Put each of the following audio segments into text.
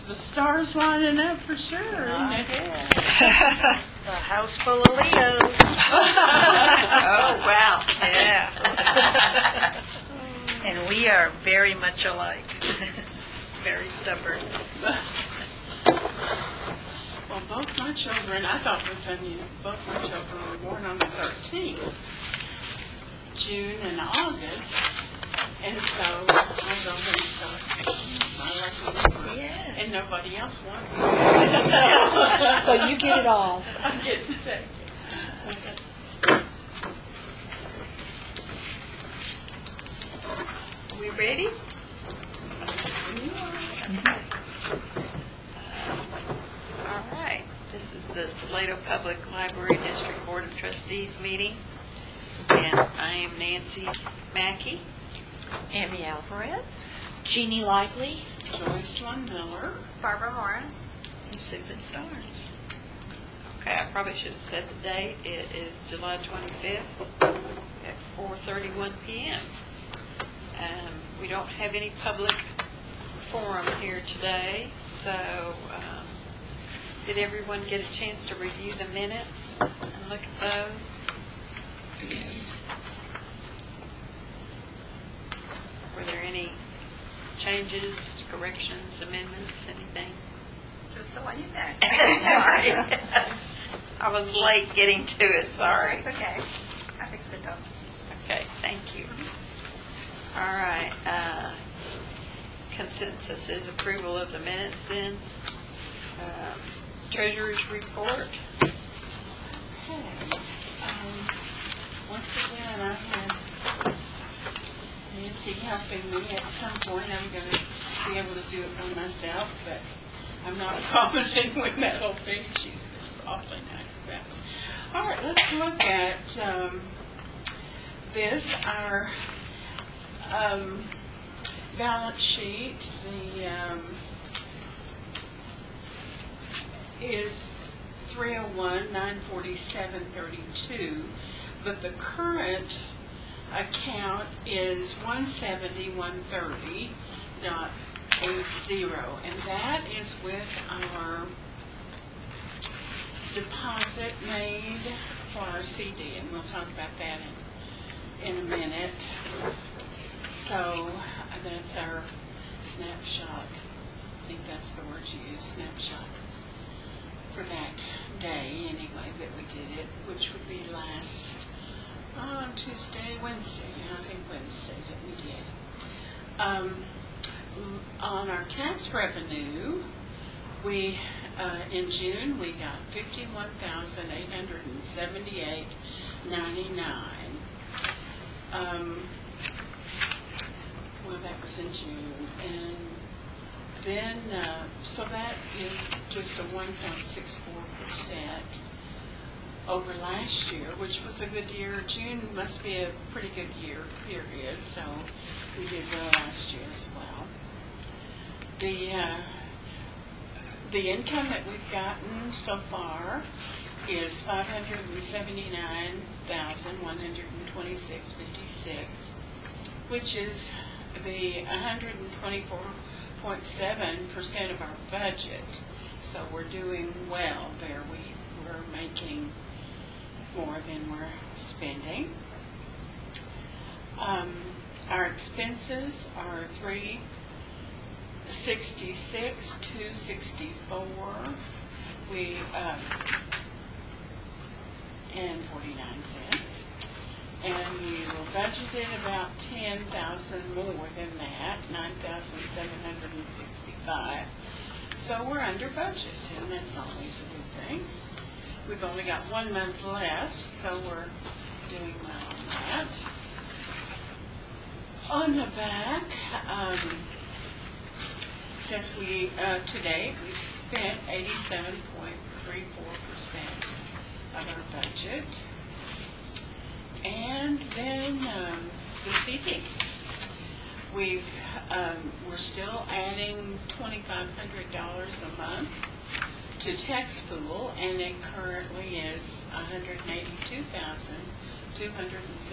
the stars lining up for sure. I Isn't it? did. A house full of Leos. Oh, wow. Yeah. And we are very much alike. Very stubborn. Well, both my children, I thought this unusual, both my children were born on the 13th, June and August, and so I was always my lucky number, Yeah. and nobody else wants it. So you get it all. I get to take it. We ready? All right. This is the Salado Public Library District Board of Trustees meeting. And I am Nancy Mackey. Amy Alvarez. Jeannie Lively. Joycelyn Miller. Barbara Morris. And Susan Starnes. Okay, I probably should have said the date. It is July 25th at 4:31 p.m. We don't have any public forum here today, so did everyone get a chance to review the minutes and look at those? Were there any changes, corrections, amendments, anything? Just the one you said. Sorry. I was late getting to it, sorry. It's okay. I fixed it though. Okay, thank you. All right. Consensus is approval of the minutes then. Treasurer's report. Okay. Once again, I had Nancy helping me at some point. I'm going to be able to do it by myself, but I'm not promising when that'll be. She's been awfully nice about it. All right, let's look at this, our balance sheet. The is 301,947.32, but the current account is 170,130.80, and that is with our deposit made for our CD, and we'll talk about that in a minute. So that's our snapshot. I think that's the word you use, snapshot, for that day anyway that we did it, which would be last Wednesday, I think Wednesday that we did. On our tax revenue, we in June we got $51,878.99. Well, that was in June, and then so that is just a 1.64% over last year, which was a good year. June must be a pretty good year, period, so we did well last year as well. The income that we've gotten so far is $579,126.56, which is the 124.7% of our budget. So we're doing well there. We're making more than we're spending. Our expenses are $366,264 and 49 cents. And we were budgeted about 10,000 more than that, 9,765. So we're under budget, and that's always a good thing. We've only got 1 month left, so we're doing well on that. On the back, it says to date we've spent 87.34% of our budget. And then the CDs. We're still adding $2,500 a month to TextPool, and it currently is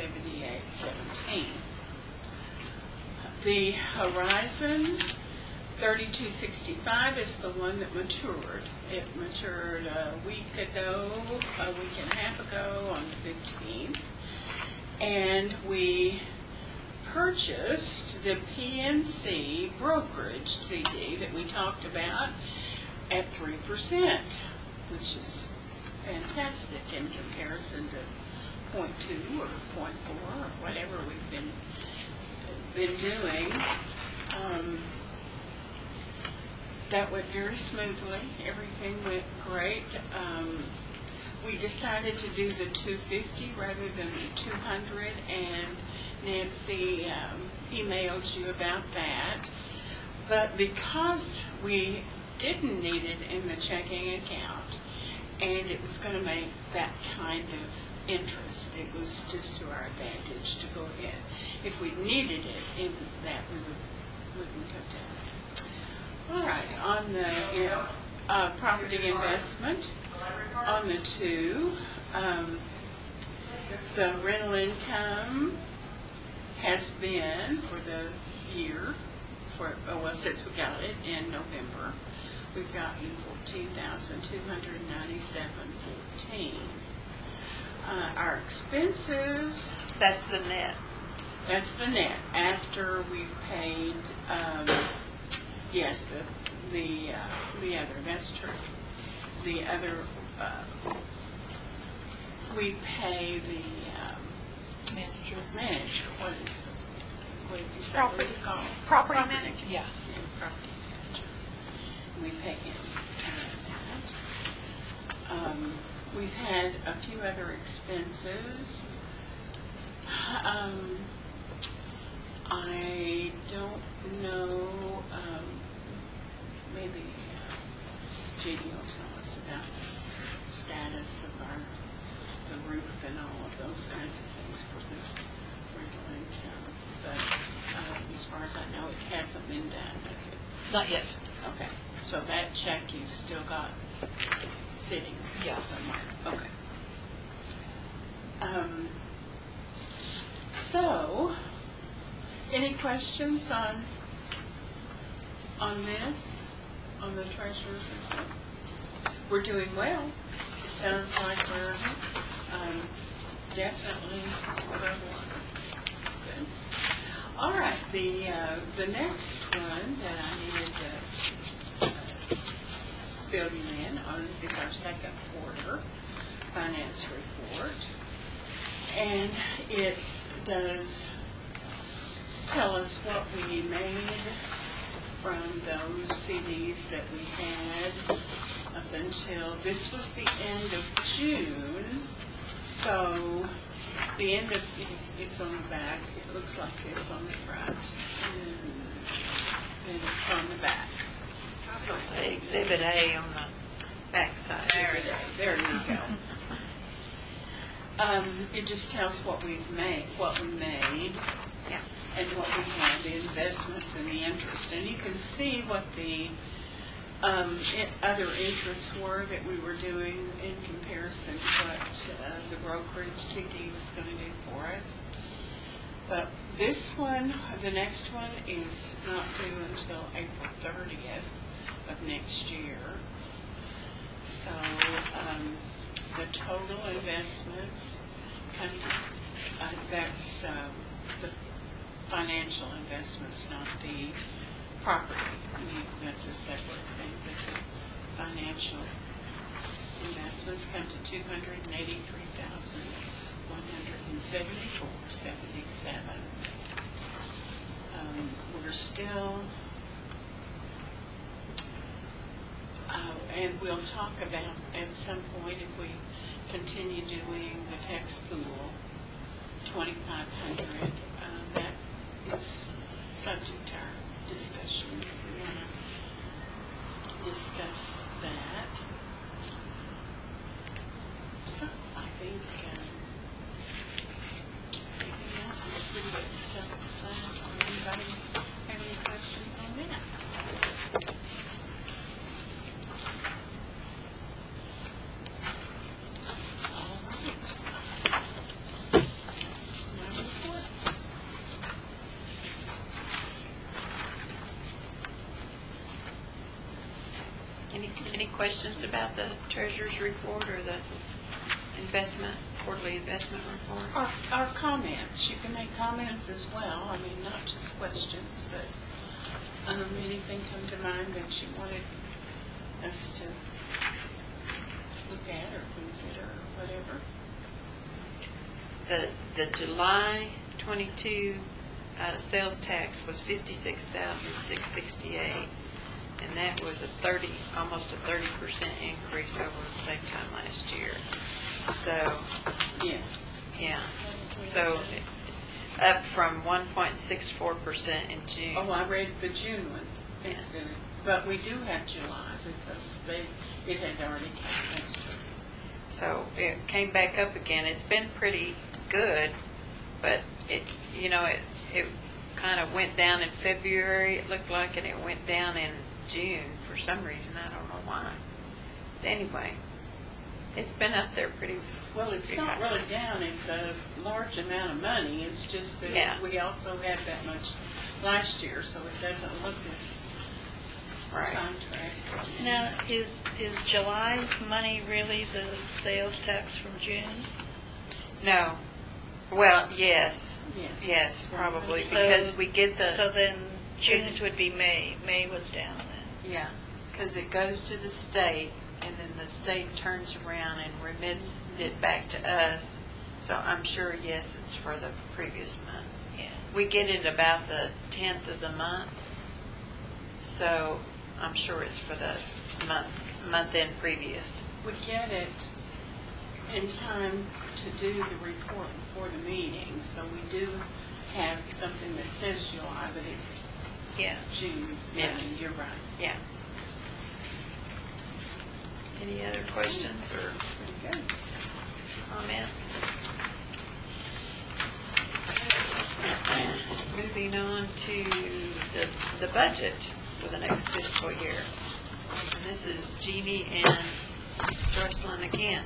$182,278.17. The Horizon 3265 is the one that matured. It matured a week and a half ago on the 15th. And we purchased the PNC brokerage CD that we talked about at 3%, which is fantastic in comparison to 0.2 or 0.4 or whatever we've been doing. That went very smoothly. Everything went great. We decided to do the 250 rather than the 200, and Nancy emailed you about that. But because we didn't need it in the checking account, and it was going to make that kind of interest, it was just to our advantage to go ahead. If we needed it in that, we wouldn't have done that. All right, on the property investment, on the 2, the rental income has been for the year, since we got it in November, we've gotten $14,297.14. Our expenses. That's the net. That's the net after we've paid. Yes, the other. That's true. The other. We pay the manager. What did you say? What it's called? Property manager. Yeah. Property manager. We pay him that. We've had a few other expenses. I don't know. Maybe Jeannie will tell us about the status of the roof and all of those kinds of things for the rental income. But as far as I know, it hasn't been done, has it? Not yet. Okay. So that check you've still got sitting somewhere. Okay. So, any questions on this, on the treasurer's report? We're doing well. It sounds like we're definitely where we want. That's good. All right, the next one that I needed to fill you in on is our second quarter finance report, and it does tell us what we made from those CDs that we had up until, this was the end of June, so the end of, it's on the back, it looks like this on the front, and then it's on the back. I'll say Exhibit A on the back side. There you go. It just tells what we've made, what we made, Yeah. and what we had, the investments and the interest. And you can see what the other interests were that we were doing in comparison to what the brokerage CD was going to do for us. But this one, the next one, is not due until April 30th of next year. So the total investments come to, that's the financial investments, not the property. That's a separate thing. But the financial investments come to $283,174.77. We're still, and we'll talk about at some point if we continue doing the tax pool, 2,500. That is subject to our discussion. We want to discuss that. So I think everything else is pretty self-explanatory. Anybody have any questions on that? Any questions about the treasurer's report or the quarterly investment report? Our comments, you can make comments as well, I mean, not just questions, but anything come to mind that you wanted us to look at or consider or whatever? The July 22 sales tax was $56,668, and that was almost a 30% increase over the same time last year. So, Yes. yeah, so up from 1.64% in June. Oh, I read the June one instead of, but we do have July because it had already come, that's true. So it came back up again. It's been pretty good, but it kind of went down in February, it looked like, and it went down in June for some reason. I don't know why. But anyway, it's been up there pretty. Well, it's not really down. It's a large amount of money. It's just that Yeah. we also had that much last year, so it doesn't look as Right. contrasted. Now, is July money really the sales tax from June? No. Well, yes. Yes. Probably, So- because we get So the, then June's would be May. May was down then. yeah, because it goes to the state, and then the state turns around and remits it back to us. So I'm sure, yes, it's for the previous month. Yeah. We get it about the 10th of the month, so I'm sure it's for the month end previous. We get it in time to do the report before the meeting, so we do have something that says July, but it's Yeah. June's Yes. money. You're right. Yeah. Any other questions or Pretty good. comments? Moving on to the budget for the next fiscal year. And this is Jeannie and Jocelyn again.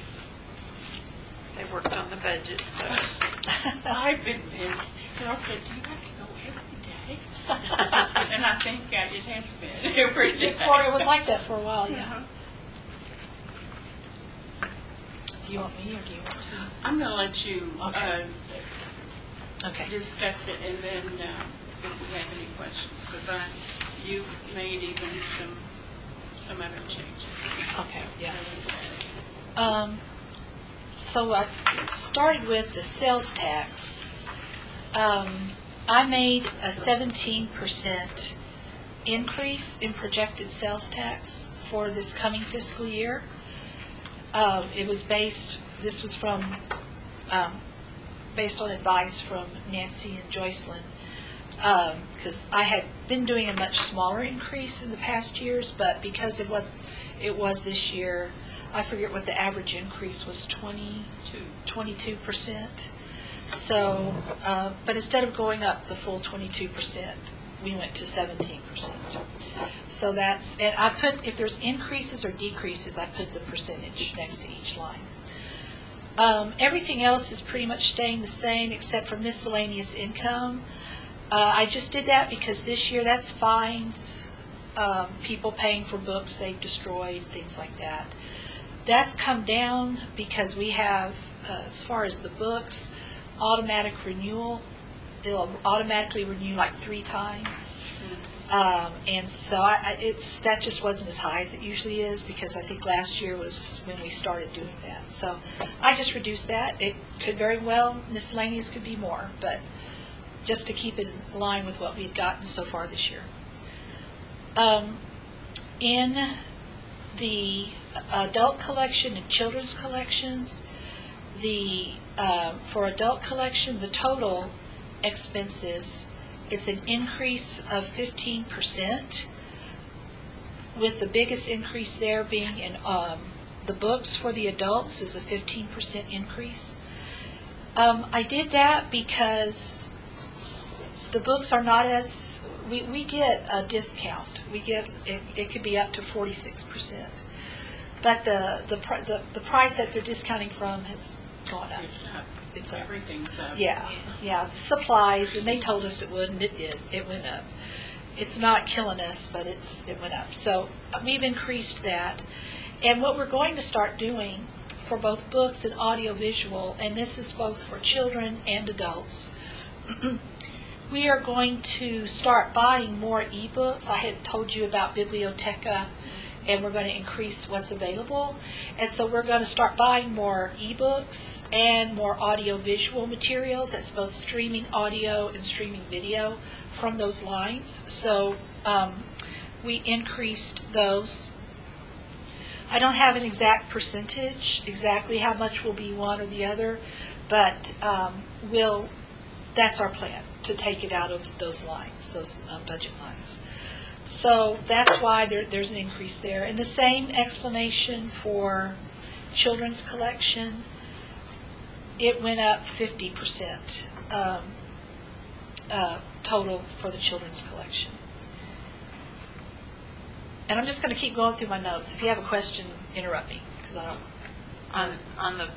They worked on the budget, so. I've been busy. Girl said, do you have to go every day? And I think it has been every day. Before, it was like that for a while, yeah. Uh-huh. Do you want me or do you want to? I'm going to let you Okay. Okay. discuss it, and then if we have any questions, because you've made even some other changes. Okay, yeah. So I started with the sales tax. I made a 17% increase in projected sales tax for this coming fiscal year. It was based on advice from Nancy and Jocelyn, because I had been doing a much smaller increase in the past years, but because of what it was this year, I forget what the average increase was, 22%. So, but instead of going up the full 22%, we went to 17%. So that's, and I put, if there's increases or decreases, I put the percentage next to each line. Everything else is pretty much staying the same except for miscellaneous income. I just did that because this year that's fines, people paying for books they've destroyed, things like that. That's come down because we have, as far as the books, automatic renewal. They'll automatically renew like 3 times. And so that just wasn't as high as it usually is, because I think last year was when we started doing that. So I just reduced that. It could very well, miscellaneous could be more, but just to keep it in line with what we had gotten so far this year. In the adult collection and children's collections, for adult collection, the total expenses, it's an increase of 15%, with the biggest increase there being in the books for the adults is a 15% increase. I did that because the books are not as, we get a discount. We get, it could be up to 46%. But the price that they're discounting from has gone up. It's up. Everything's up. Yeah, supplies, and they told us it would, and it did. It went up. it's not killing us, but it went up. So we've increased that. And what we're going to start doing for both books and audiovisual, and this is both for children and adults, we are going to start buying more ebooks. I had told you about Biblioteca, and we're going to increase what's available. And so we're going to start buying more ebooks and more audiovisual materials. That's both streaming audio and streaming video from those lines. So we increased those. I don't have an exact percentage, exactly how much will be one or the other, but that's our plan, to take it out of those lines, those budget lines. So that's why there's an increase there. And the same explanation for children's collection. It went up 50% total for the children's collection. And I'm just going to keep going through my notes. If you have a question, interrupt me, because I don't. On the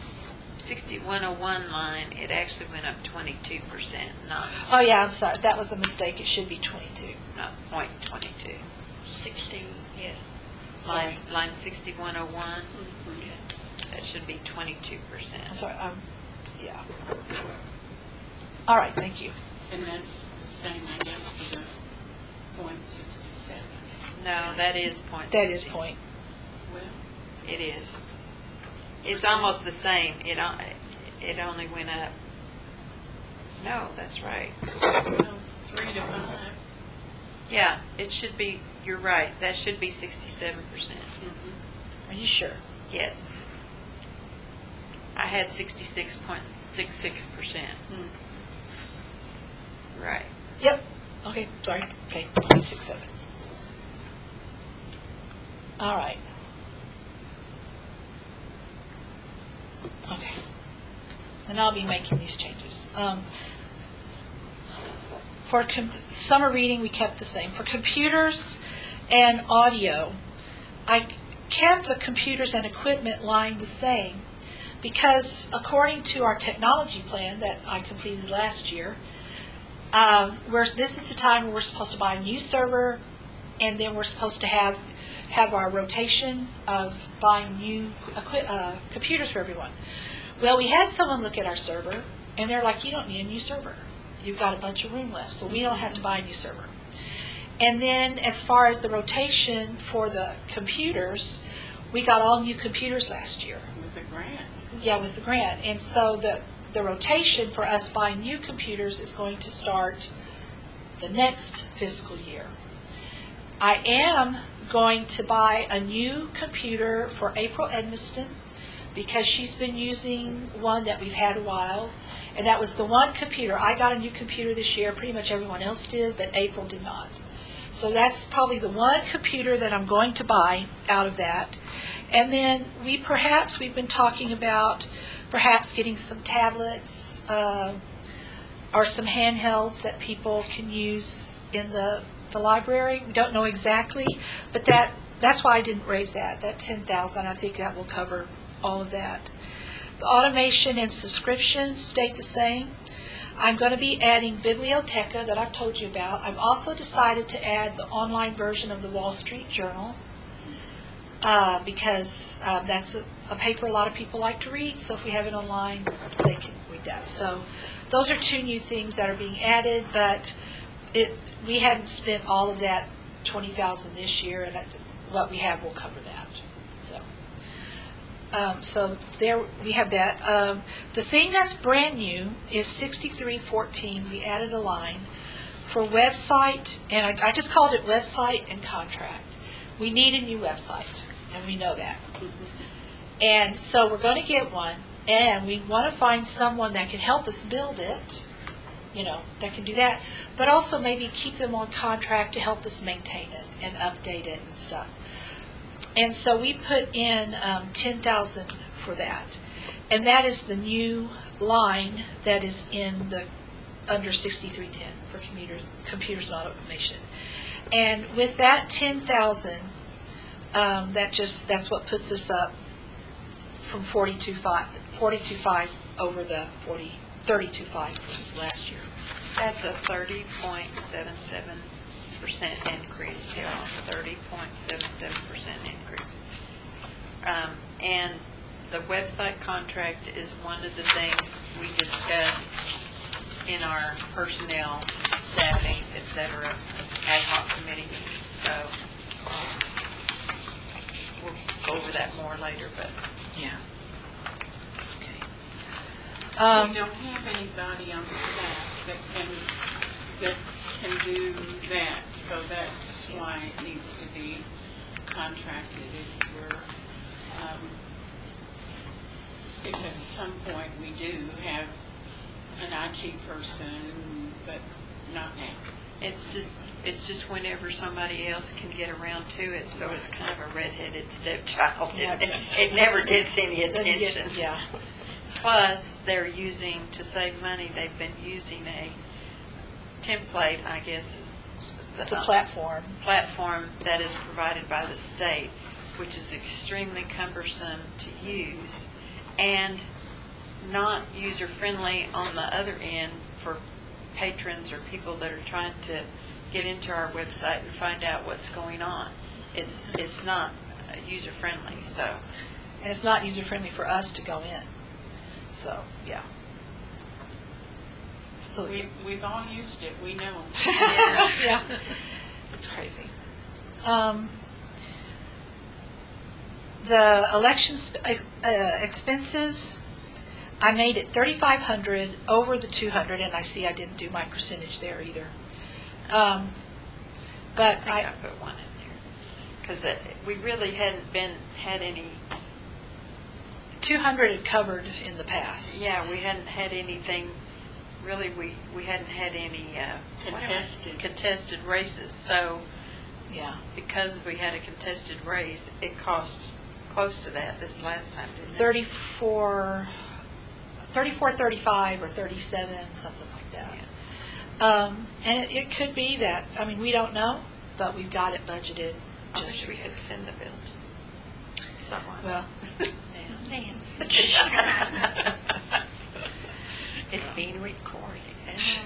6101 line, it actually went up 22%, not Oh yeah, I'm sorry. That was a mistake. It should be 22. not 0.22. 16, yeah. Sorry. Line 6101, that should be 22%. I'm sorry. Yeah. All right. Thank you. And that's the same, I guess, for the .67. No, that is point. That is point. Well, It is. It's almost the same. It only went up. No, that's right. no, 3 to 5. Yeah, it should be. You're right. That should be 67%. Are you sure? Yes. I had 66.66%. Right. Yep. Okay. Sorry. Okay. 367. All right. Okay. And I'll be making these changes. For summer reading, we kept the same. For computers and audio, I kept the computers and equipment line the same because according to our technology plan that I completed last year, this is the time where we're supposed to buy a new server, and then we're supposed to have our rotation of buying new computers for everyone. Well, we had someone look at our server, and they're like, you don't need a new server. You've got a bunch of room left, so we don't have to buy a new server. And then as far as the rotation for the computers, we got all new computers last year. With the grant. Yeah, with the grant. And so the rotation for us buying new computers is going to start the next fiscal year. I am going to buy a new computer for April Edmiston because she's been using one that we've had a while, and that was the one computer. I got a new computer this year. Pretty much everyone else did, but April did not. So that's probably the one computer that I'm going to buy out of that. And then we've been talking about perhaps getting some tablets or some handhelds that people can use in the library. We don't know exactly, but that's why I didn't raise that. That $10,000, I think that will cover all of that. The automation and subscriptions stayed the same. I'm going to be adding Biblioteca that I've told you about. I've also decided to add the online version of the Wall Street Journal because that's a paper a lot of people like to read, so if we have it online, they can read that. So those are two new things that are being added, but we hadn't spent all of that $20,000 this year, and what we have will cover that. So there we have that. The thing that's brand new is 6314. We added a line for website, and I just called it website and contract. We need a new website, and we know that. And so we're going to get one, and we want to find someone that can help us build it, that can do that, but also maybe keep them on contract to help us maintain it and update it and stuff. And so we put in $10,000 for that, and that is the new line that is in the under 6310 for computers and automation. And with that $10,000, that's what puts us up from 42.5 over the 32.5 from last year. That's a 30.77 increase. It was 30.77% increase. And the website contract is one of the things we discussed in our personnel, staffing, et cetera, ad hoc committee meetings. So we'll go over that more later, but Yeah. Okay. We don't have anybody on staff that can do that, so that's why it needs to be contracted. If at some point we do have an IT person, but not now. it's just whenever somebody else can get around to it, so it's kind of a redheaded stepchild. Yeah, It never gets any attention. Yeah. Plus, they're using, to save money, they've been using a template, I guess is It's a platform. platform that is provided by the state, which is extremely cumbersome to use and not user-friendly on the other end for patrons or people that are trying to get into our website and find out what's going on. It's not user-friendly, so. And it's not user-friendly for us to go in. So, yeah. So, We've all used it, we know. yeah. It's crazy. The election expenses, I made it $3,500 over the $200, and I see I didn't do my percentage there either. But I think I put one in there, because we really hadn't had any, 200 had covered in the past. yeah, we hadn't had anything, really, we hadn't had any contested races, so Yeah. because we had a contested race, it cost close to that this last time, didn't it? 35 or 37, something like that. And it could be that, I mean, we don't know, but we've got it budgeted I just wish we could because. send the bill to someone. Well, Nancy. It's being recorded.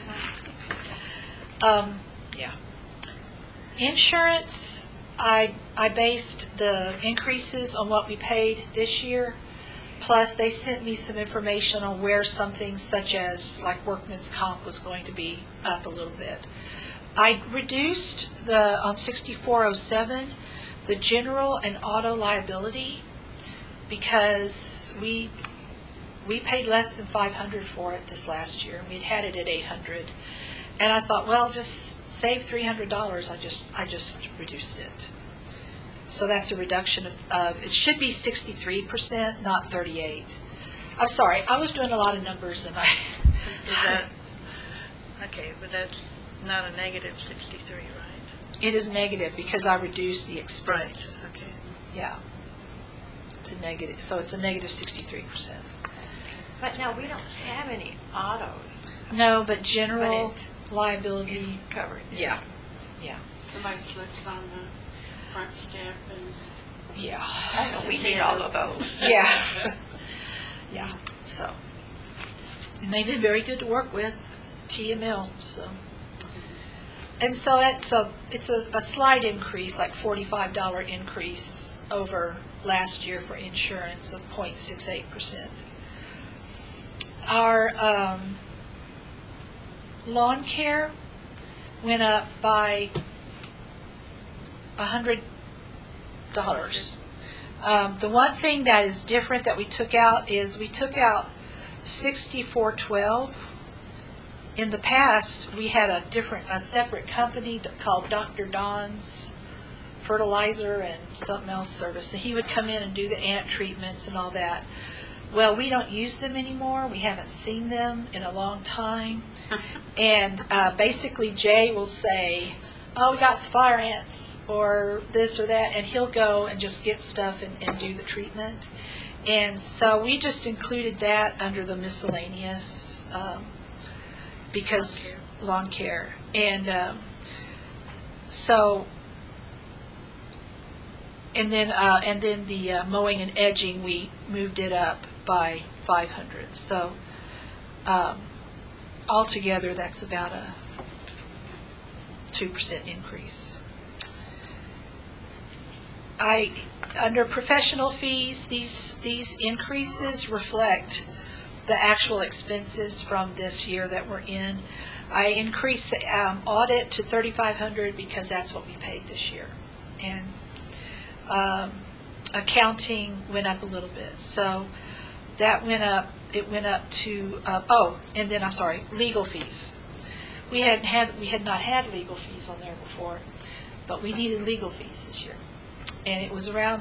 Yeah. Insurance, I based the increases on what we paid this year, plus they sent me some information on where something such as like workman's comp was going to be up a little bit. I reduced on 6407, the general and auto liability, because we paid less than $500 for it this last year. We'd had it at $800. And I thought, well, just save $300. I just reduced it. So that's a reduction of it should be 63%, not 38. I'm sorry, I was doing a lot of numbers and I. Is that, okay, but that's not a negative 63, right? It is negative because I reduced the expense. Okay. Yeah. It's a negative, so it's a negative 63%. But no, we don't have any autos. No, but general But liability. It's covered. Yeah. Yeah. Somebody slips on the front step and Yeah. We need all of those. Yeah. Yeah. So, and they've been very good to work with, TML. So, and so it's a slight increase, like $45 increase over last year for insurance of 0.68%. Our lawn care went up by $100. The one thing that is different that we took out is we took out 6412. In the past, we had a separate company called Dr. Don's Fertilizer and something else service, and he would come in and do the ant treatments and all that. Well, we don't use them anymore. We haven't seen them in a long time. And basically, Jay will say, oh, we got fire ants or this or that, and he'll go and just get stuff and do the treatment. And so we just included that under the miscellaneous because lawn care. And so, and then the mowing and edging, we moved it up by $500. So altogether, that's about 2% increase. Under professional fees, these increases reflect the actual expenses from this year that we're in. I increased the audit to $3,500 because that's what we paid this year. And accounting went up a little bit. So that went up. It went up to, and then, I'm sorry, legal fees. We had not had legal fees on there before, but we needed legal fees this year. And it was around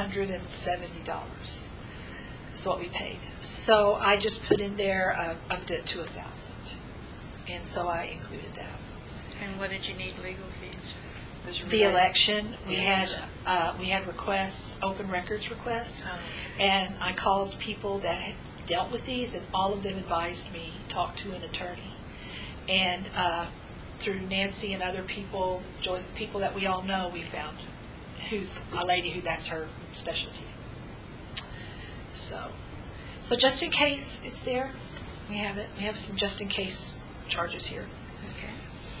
$770 is what we paid. So I just put in there, upped it to $1,000. And so I included that. And what did you need legal fees? The election, we had requests, open records requests, and I called people that had dealt with these, and all of them advised me, talk to an attorney. And through Nancy and other people, people that we all know, we found who's a lady who that's her specialty. So just in case it's there, we have it. We have some just in case charges here. Okay.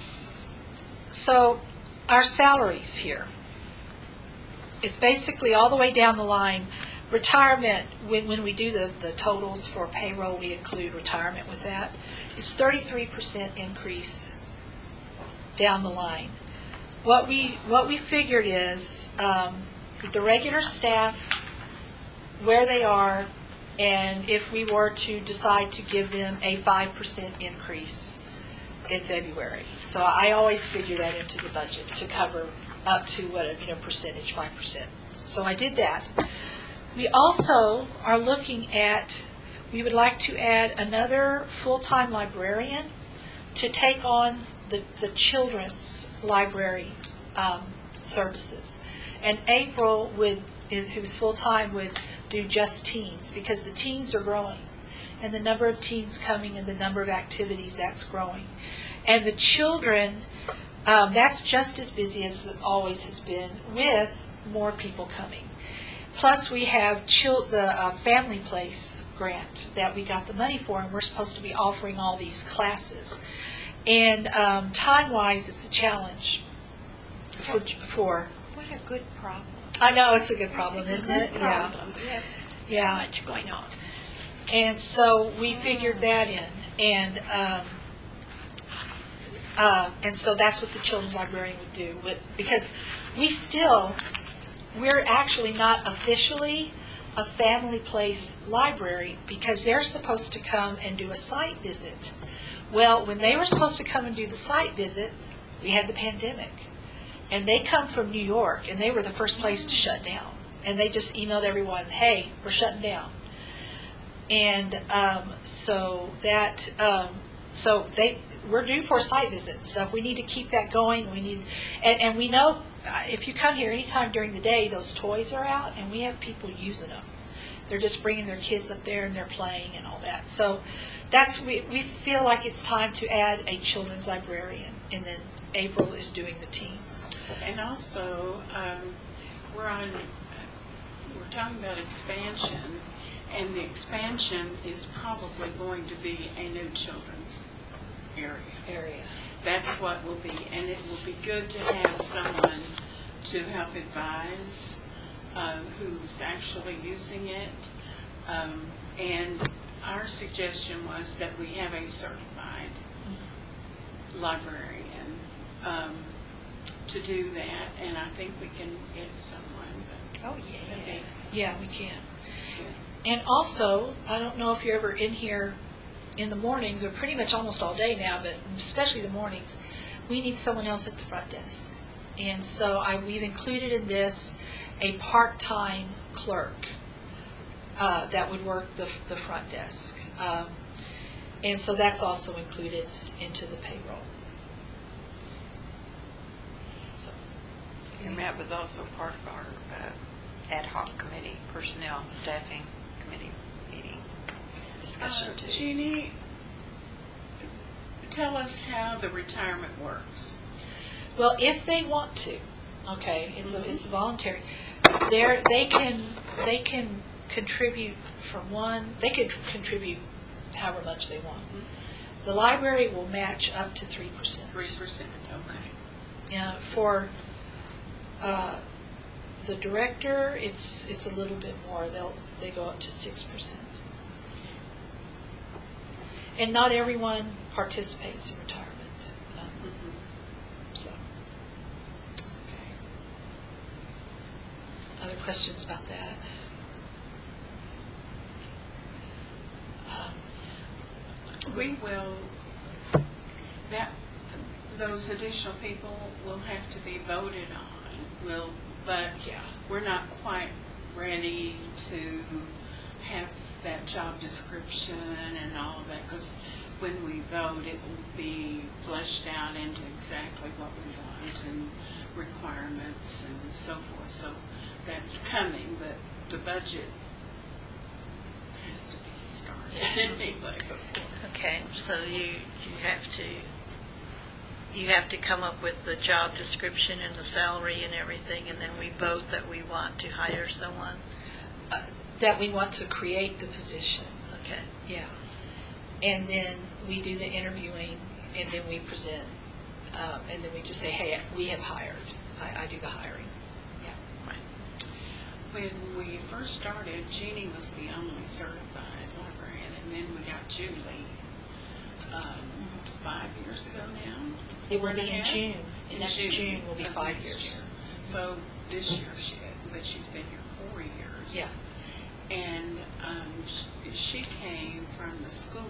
So our salaries here, it's basically all the way down the line. Retirement, when we do the totals for payroll, we include retirement with that. It's 33% increase down the line. What we figured is the regular staff, where they are, and if we were to decide to give them a 5% increase in February. So I always figure that into the budget to cover up to percentage, 5%. So I did that. We also are looking at, we would like to add another full-time librarian to take on the children's library services. And April, who's full-time, would do just teens, because the teens are growing. And the number of teens coming and the number of activities, that's growing. And the children, that's just as busy as it always has been, with more people coming. Plus, we have the Family Place grant that we got the money for, and we're supposed to be offering all these classes. And time-wise, it's a challenge for. What a good problem. I know it's a good problem, isn't it? Yeah. Yeah. Much going on. And so we figured that in, and so that's what the children's librarian would do. Because we're actually not officially a Family Place library, because they're supposed to come and do a site visit. Well, when they were supposed to come and do the site visit, we had the pandemic. And they come from New York, and they were the first place to shut down. And they just emailed everyone, hey, we're shutting down. And we're due for a site visit and stuff. We need to keep that going. And we know if you come here anytime during the day, those toys are out, and we have people using them. They're just bringing their kids up there, and they're playing and all that. So we feel like it's time to add a children's librarian, and then April is doing the teens. And also, we're talking about expansion, and the expansion is probably going to be a new children's area. That's what will be, and it will be good to have someone to help advise who's actually using it. And our suggestion was that we have a certified librarian to do that, and I think we can get someone. Oh, yeah. Yeah, we can. And also, I don't know if you're ever in here in the mornings, or pretty much almost all day now, but especially the mornings, we need someone else at the front desk. And so we've included in this a part-time clerk that would work the front desk. And so that's also included into the payroll. So, And that was also part of our ad hoc committee, personnel staffing committee meeting discussion too. Jeannie, tell us how the retirement works. well, if they want to, okay, it's voluntary. They can contribute they could contribute however much they want. The library will match up to 3%. 3%, okay. For the director, it's a little bit more. They go up to 6%. And not everyone participates in retirement. So, other questions about that? We will, those additional people will have to be voted on. But Yeah. we're not quite ready to have that job description and all of that, because when we vote, it will be fleshed out into exactly what we want and requirements and so forth. So that's coming, but the budget has to be started anyway. Okay, so you have to come up with the job description and the salary and everything, and then we vote that we want to hire someone? That we want to create the position. Okay. Yeah. And then we do the interviewing, and then we present, and then we just say, hey, we have hired. I do the hiring. Yeah. When we first started, Jeannie was the only certified librarian, and then we got Julie 5 years ago now. It will be in 4.5? June. In Next June will be of 5 next years. year. So this year but she's been here 4 years. Yeah. And she came from the school,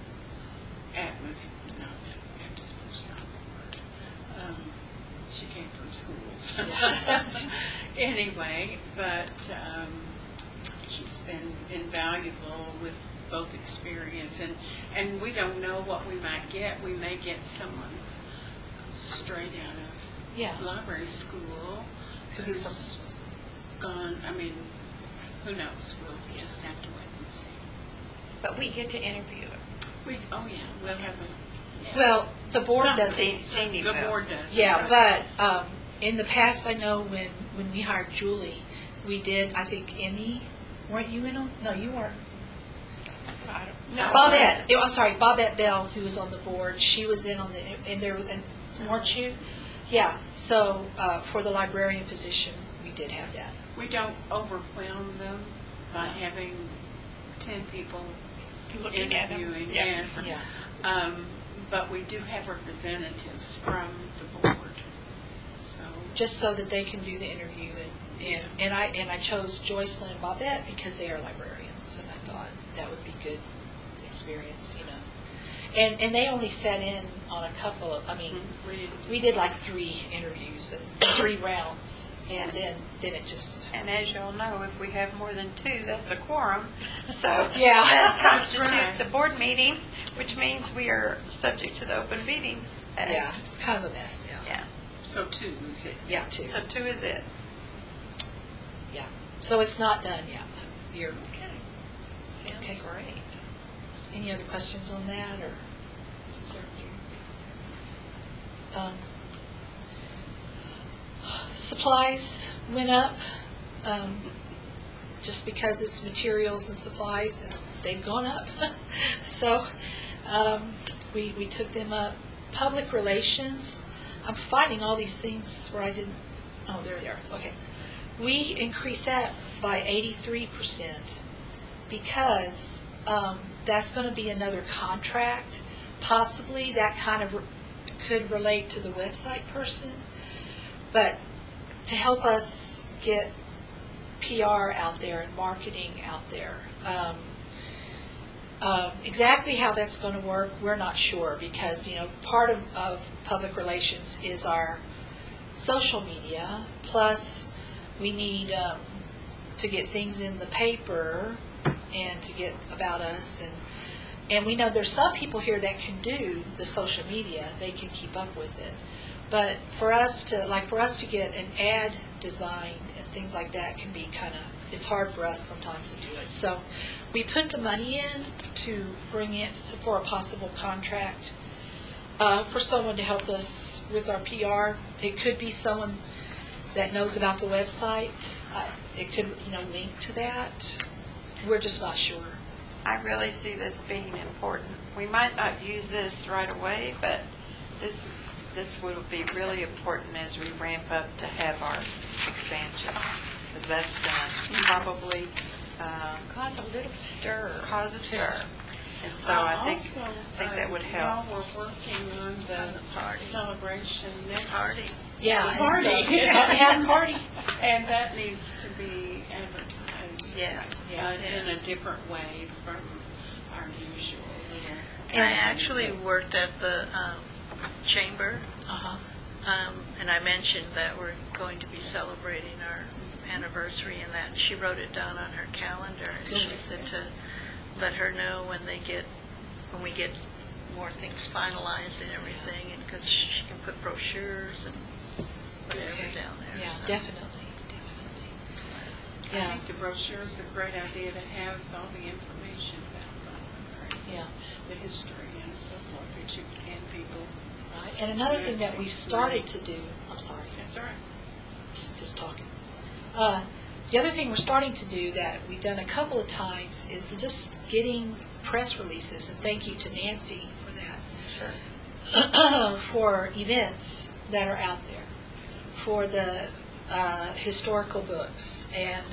atmosphere's not the word. She came from schools. Anyway, but she's been invaluable with both experience, and we don't know what we might get. We may get someone straight out Yeah. of library school Could be who's gone, who knows? We'll just have to wait and see. But we get to interview it. We'll have a... Well, the board Some doesn't. Cindy The will. board does. Yeah, but in the past, I know when we hired Julie, we did, I think, Emmy, weren't you in on? No, you weren't. No. Bobette Bell, who was on the board, she was in on weren't you? Yeah, so for the librarian position, we did have that. We don't overwhelm them by having 10 people Looking at them. interviewing. Yeah. Yes. Yeah. But we do have representatives from the board. So Just so that they can do the interview, and I chose Joycelyn and Bobette because they are librarians, and I thought that would be good experience, And they only sat in on a couple of, we did like 3 interviews and 3 rounds, and then it just. And as y'all know, if we have more than 2, that's a quorum. So Yeah. that constitutes a board meeting, which means we are subject to the Open Meetings Act. Yeah, it's kind of a mess, yeah. Yeah. So 2 is it? Yeah, 2. So 2 is it. Yeah. So it's not done yet. Okay. Sounds Okay. great. Any other questions on that, or concerns? Supplies went up, just because it's materials and supplies, and they've gone up. So we took them up. Public relations, I'm finding all these things where I didn't, there they are, okay. We increased that by 83% because that's going to be another contract. Possibly that kind of could relate to the website person, but to help us get PR out there and marketing out there. Exactly how that's going to work, we're not sure, because part of public relations is our social media, plus we need to get things in the paper and to get about us, and we know there's some people here that can do the social media, they can keep up with it, but for us to get an ad designed and things like that can be it's hard for us sometimes to do it. So we put the money in to bring it for a possible contract for someone to help us with our PR. It could be someone that knows about the website. It could link to that. We're just not sure. I really see this being important. We might not use this right away, but this this will be really important as we ramp up to have our expansion, because that's going to probably Cause a little stir. cause a stir. And so I think that would help. While we're working on the party. celebration next. Party. Yeah, The and so, party. have a party. And that needs to be advertised. Yeah. Yeah. In a different way from our usual little. I actually worked at the chamber, Uh-huh. and I mentioned that we're going to be celebrating our anniversary and that, and she wrote it down on her calendar, and she Good. said to let her know when we get more things finalized and everything, and because she can put brochures and whatever Okay. down there. Yeah, so. definitely. I Yeah, think the brochure is a great idea to have all the information about Bowling yeah. Green, the history and so forth, that you can people. Right. And another thing that we've started to do, I'm sorry, That's all right. just talking. The other thing we're starting to do that we've done a couple of times is just getting press releases, and thank you to Nancy for that, for events that are out there, for the historical books. And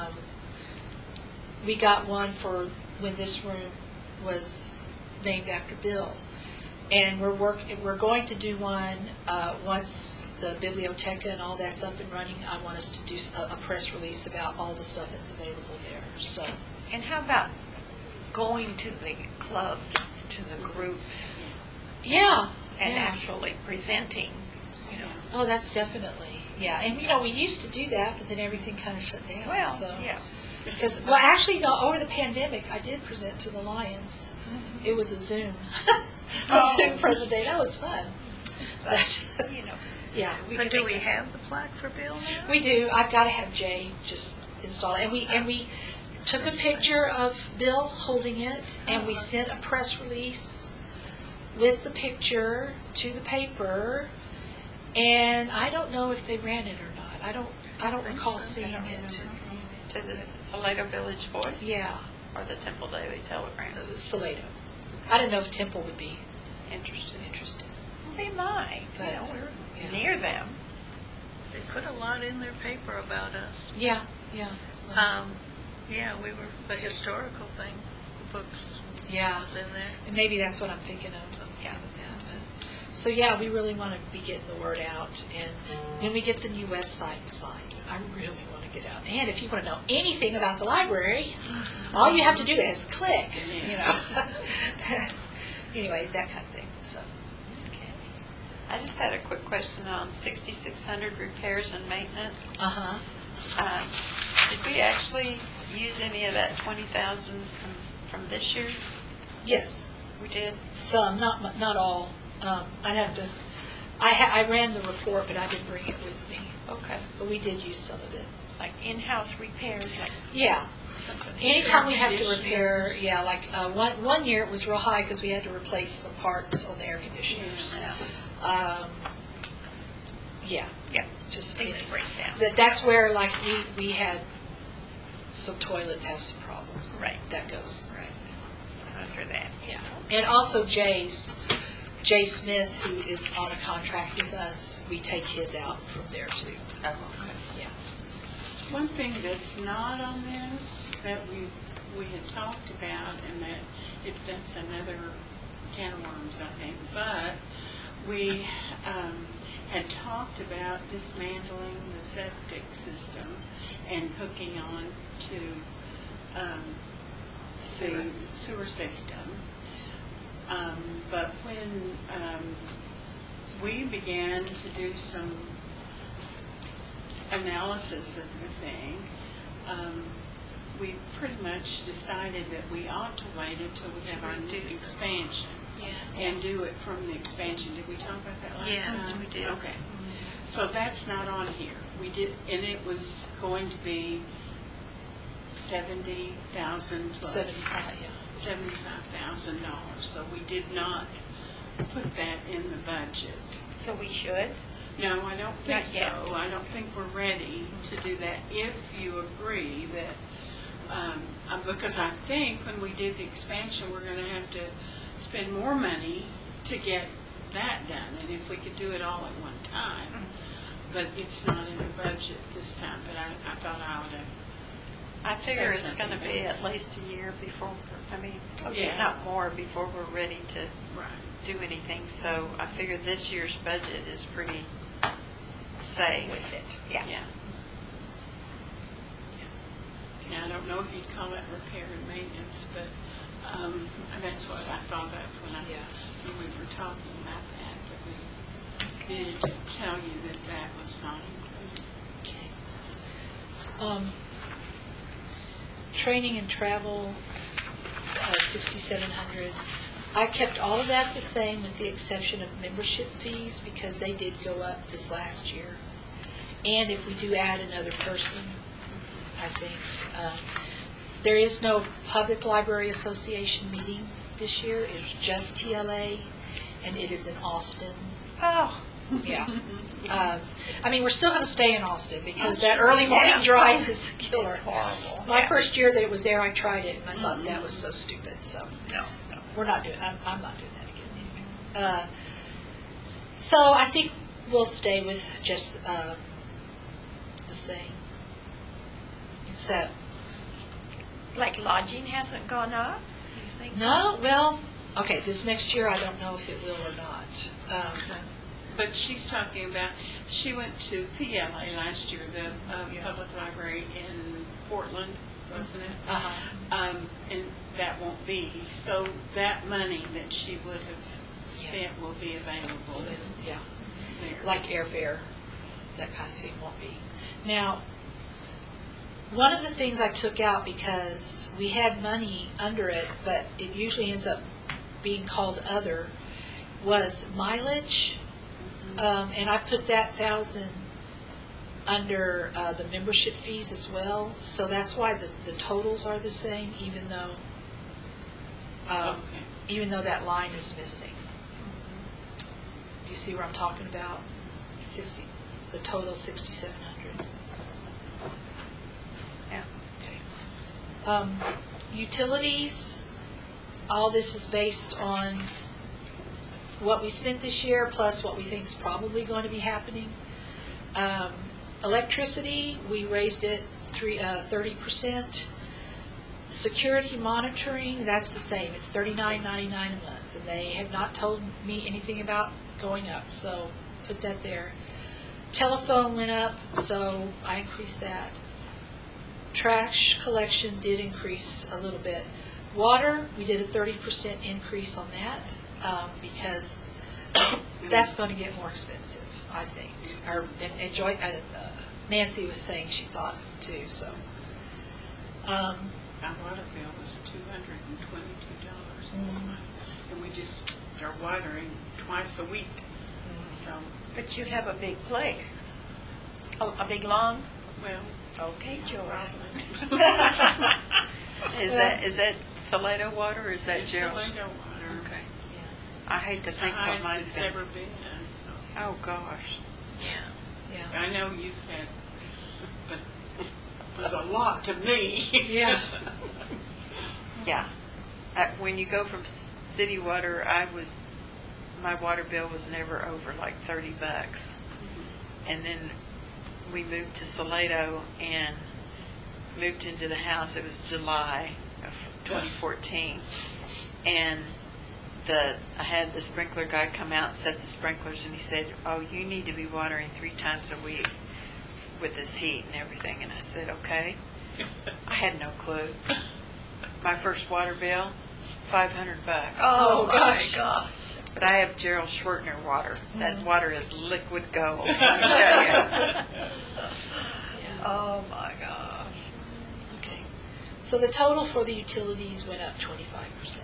we got one for when this room was named after Bill. And we're going to do one once the biblioteca and all that's up and running. I want us to do a press release about all the stuff that's available there. So, And how about going to the clubs, to the groups, yeah, and yeah. actually presenting, you know? Oh, that's definitely, yeah. And we used to do that, but then everything kind of shut down. Well, so. yeah. Well, actually, no, over the pandemic, I did present to the Lions. Mm-hmm. It was a Zoom, Oh. Zoom presentation. That was fun. But, You know, yeah, But do we have the plaque for Bill now? we do. I've got to have Jay just install it. And we took a picture of Bill holding it, and we sent a press release with the picture to the paper. And I don't know if they ran it or not. I don't recall seeing it. To the Salado Village Voice? Yeah, Or the Temple Daily Telegram? Salado. I didn't know if Temple would be Interesting. interested. they might, But, you know, we're yeah. near them. They put a lot in their paper about us. Yeah, yeah. So, Yeah, we were, the historical thing, the books yeah. was in there. And maybe that's what I'm thinking of. Yeah. But, so yeah, we really want to be getting the word out. And when we get the new website designed, I really want to get out. And if you want to know anything about the library, all you have to do is click. You know. Anyway, that kind of thing. So. Okay. I just had a quick question on 6600 repairs and maintenance. Uh huh. Did we actually use any of that 20,000 from this year? Yes. We did? Some, not all. I'd have to. I ran the report, but I didn't bring it with me. Okay. But we did use some of it. Like in-house repairs, like Yeah. Anytime we have to Air repair, conditioners. yeah, like one year it was real high because we had to replace some parts on the air conditioners. Yeah, yeah, just things break down. that's where like we had some toilets have some problems. Right. That goes. Right. Under that. Yeah. And also Jay Smith, who is on a contract with us, we take his out from there too. Oh, okay. Yeah. One thing that's not on this that we had talked about, and that's another can of worms, I think, but we had talked about dismantling the septic system and hooking on to the sewer system. But when we began to do some analysis of the thing, we pretty much decided that we ought to wait until we have our new expansion and do it from the expansion. Did we talk about that last Yeah, time? we did. Okay. So that's not on here. We did, and it was going to be 70,000 plus. 75, yeah. $75,000. So we did not put that in the budget. So we should. No, I don't think Not so. yet. I don't think we're ready to do that if you agree that, because I think when we did the expansion, we're going to have to spend more money to get that done, and if we could do it all at one time. But it's not in the budget this time, but I thought I ought to. I figure Say it's going to something be about at least a year before, okay, Yeah. not more, before we're ready to Right. do anything. So I figure this year's budget is pretty safe. With it, yeah. Yeah. Now, I don't know if you'd call that repair and maintenance, but that's what I thought of when we were talking about that. But we needed to tell you that that was not included. Okay. Training and travel, 6,700. I kept all of that the same with the exception of membership fees because they did go up this last year. And if we do add another person, I think. There is no Public Library Association meeting this year. It's just TLA, and it is in Austin. Oh, Yeah. I mean, we're still going to stay in Austin because that early morning drive is a killer. Horrible. My first year that it was there, I tried it, and I thought that was so stupid. So we're not doing. I'm not doing that again anyway. So I think we'll stay with just the same. So Like lodging hasn't gone up, you think? no, well, okay. This next year, I don't know if it will or not. But she's talking about, she went to PLA last year, the public library in Portland, wasn't it? And that won't be. So that money that she would have spent will be available Yeah. there. Like airfare, that kind of thing won't be. Now, one of the things I took out because we had money under it, but it usually ends up being called other, was mileage. And I put that 1,000 under the membership fees as well. So that's why the totals are the same, even though that line is missing. Do you see where I'm talking about? The total 6,700. yeah. Okay. Utilities, all this is based on what we spent this year plus what we think is probably going to be happening. Electricity, we raised it 30%. Security monitoring, that's the same. It's $39.99 a month, and they have not told me anything about going up, so put that there. Telephone went up, so I increased that. Trash collection did increase a little bit. Water, we did a 30% increase on that because that's going to get more expensive, I think. Nancy was saying she thought too. So. Our water bill was $222 this month, and we just are watering twice a week. So. But you have a big place. Oh, a big lawn? Well. Okay, Joyce. Probably. Is that Salado water or is that It's Gerald's? Salado water. Okay. I hate to It's the think what highest mine's it's going ever to. been. So. Oh, gosh. Yeah. I know you've had, but it was a lot to me. Yeah. Yeah. When you go from city water, my water bill was never over like $30. And then we moved to Salado and moved into the house. It was July of 2014. And I had the sprinkler guy come out and set the sprinklers, and he said, "Oh, you need to be watering 3 times a week with this heat and everything." And I said, "Okay." I had no clue. My first water bill, $500. Oh, gosh. My gosh. But I have Gerald Schwertner water. That water is liquid gold. Let me tell you. Oh, my gosh. Okay. So the total for the utilities went up 25%.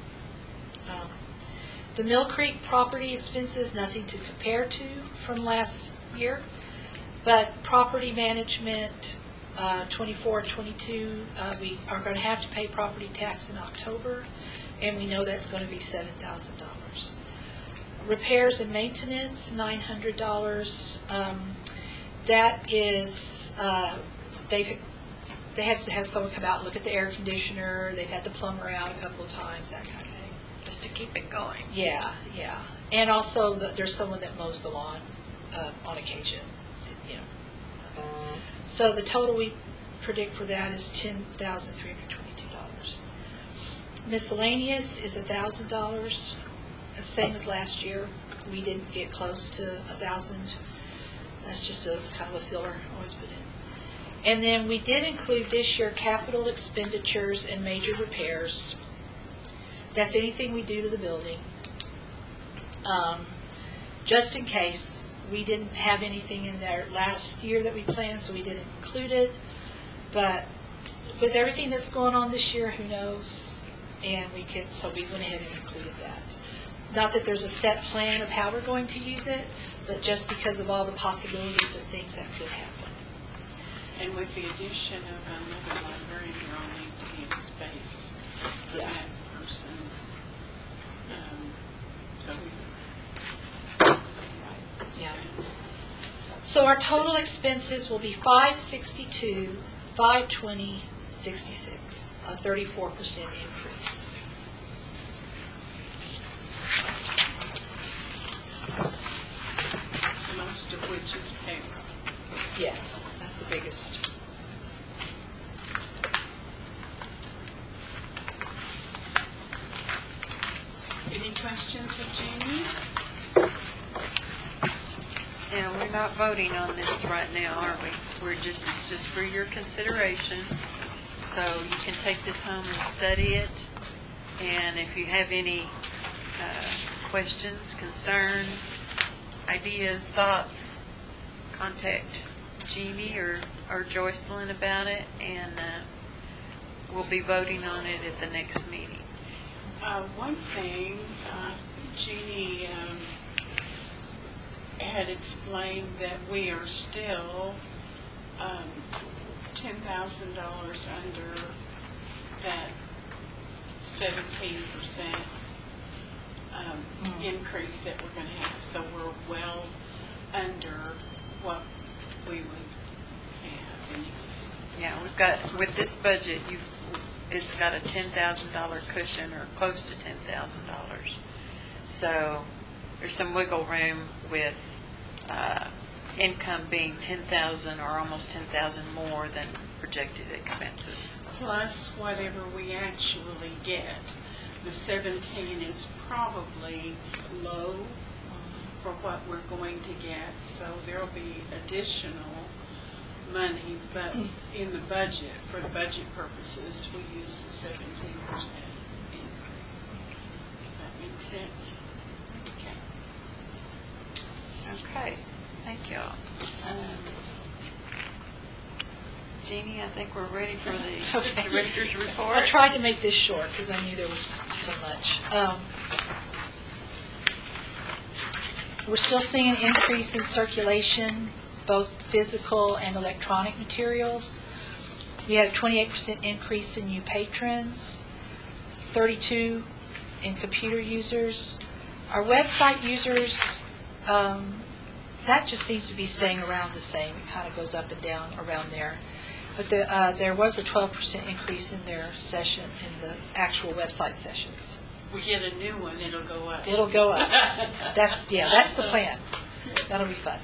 The Mill Creek property expenses, nothing to compare to from last year, but property management, 24, 22, we are going to have to pay property tax in October, and we know that's going to be $7,000. Repairs and maintenance, $900. That is, they have to have someone come out and look at the air conditioner. They've had the plumber out a couple of times, that kind of thing. Just to keep it going. Yeah. And also, there's someone that mows the lawn on occasion, you know. So the total we predict for that is $10,322. Miscellaneous is $1,000, the same as last year. We didn't get close to 1,000. That's just a kind of a filler always put in. And then we did include this year capital expenditures and major repairs. That's anything we do to the building. Just in case, we didn't have anything in there last year that we planned, so we didn't include it. But with everything that's going on this year, who knows? And so we went ahead and included that. Not that there's a set plan of how we're going to use it, but just because of all the possibilities of things that could happen. And with the addition of another librarian, there will need to be a space for Yeah. that person. So we. Yeah. So our total expenses will be $562, $520, $66, a 34% increase. Most of which is payroll. Yes, that's the biggest. Any questions of Jamie? Yeah, we're not voting on this right now, are we? It's just for your consideration. So you can take this home and study it. And if you have any questions, concerns, ideas, thoughts, contact Jeannie or Joycelyn about it, and we'll be voting on it at the next meeting. One thing, Jeannie had explained that we are still $10,000 under that 17% increase that we're going to have. So we're well under what we would have anyway. Yeah, we've got, with this budget, it's got a $10,000 cushion, or close to $10,000. So there's some wiggle room with income being $10,000 or almost $10,000 more than projected expenses. Plus whatever we actually get. The 17 is probably low for what we're going to get, so there'll be additional money, but in the budget, for the budget purposes, we use the 17% increase. If that makes sense. Okay, thank you all. Jeannie, I think we're ready for the Okay. director's report. I tried to make this short because I knew there was so much. We're still seeing an increase in circulation, both physical and electronic materials. We had a 28% increase in new patrons, 32 in computer users. Our website users, that just seems to be staying around the same. It kind of goes up and down around there. But there was a 12% increase in their session, in the actual website sessions. We get a new one, it'll go up. It'll go up. That's the plan. That'll be fun.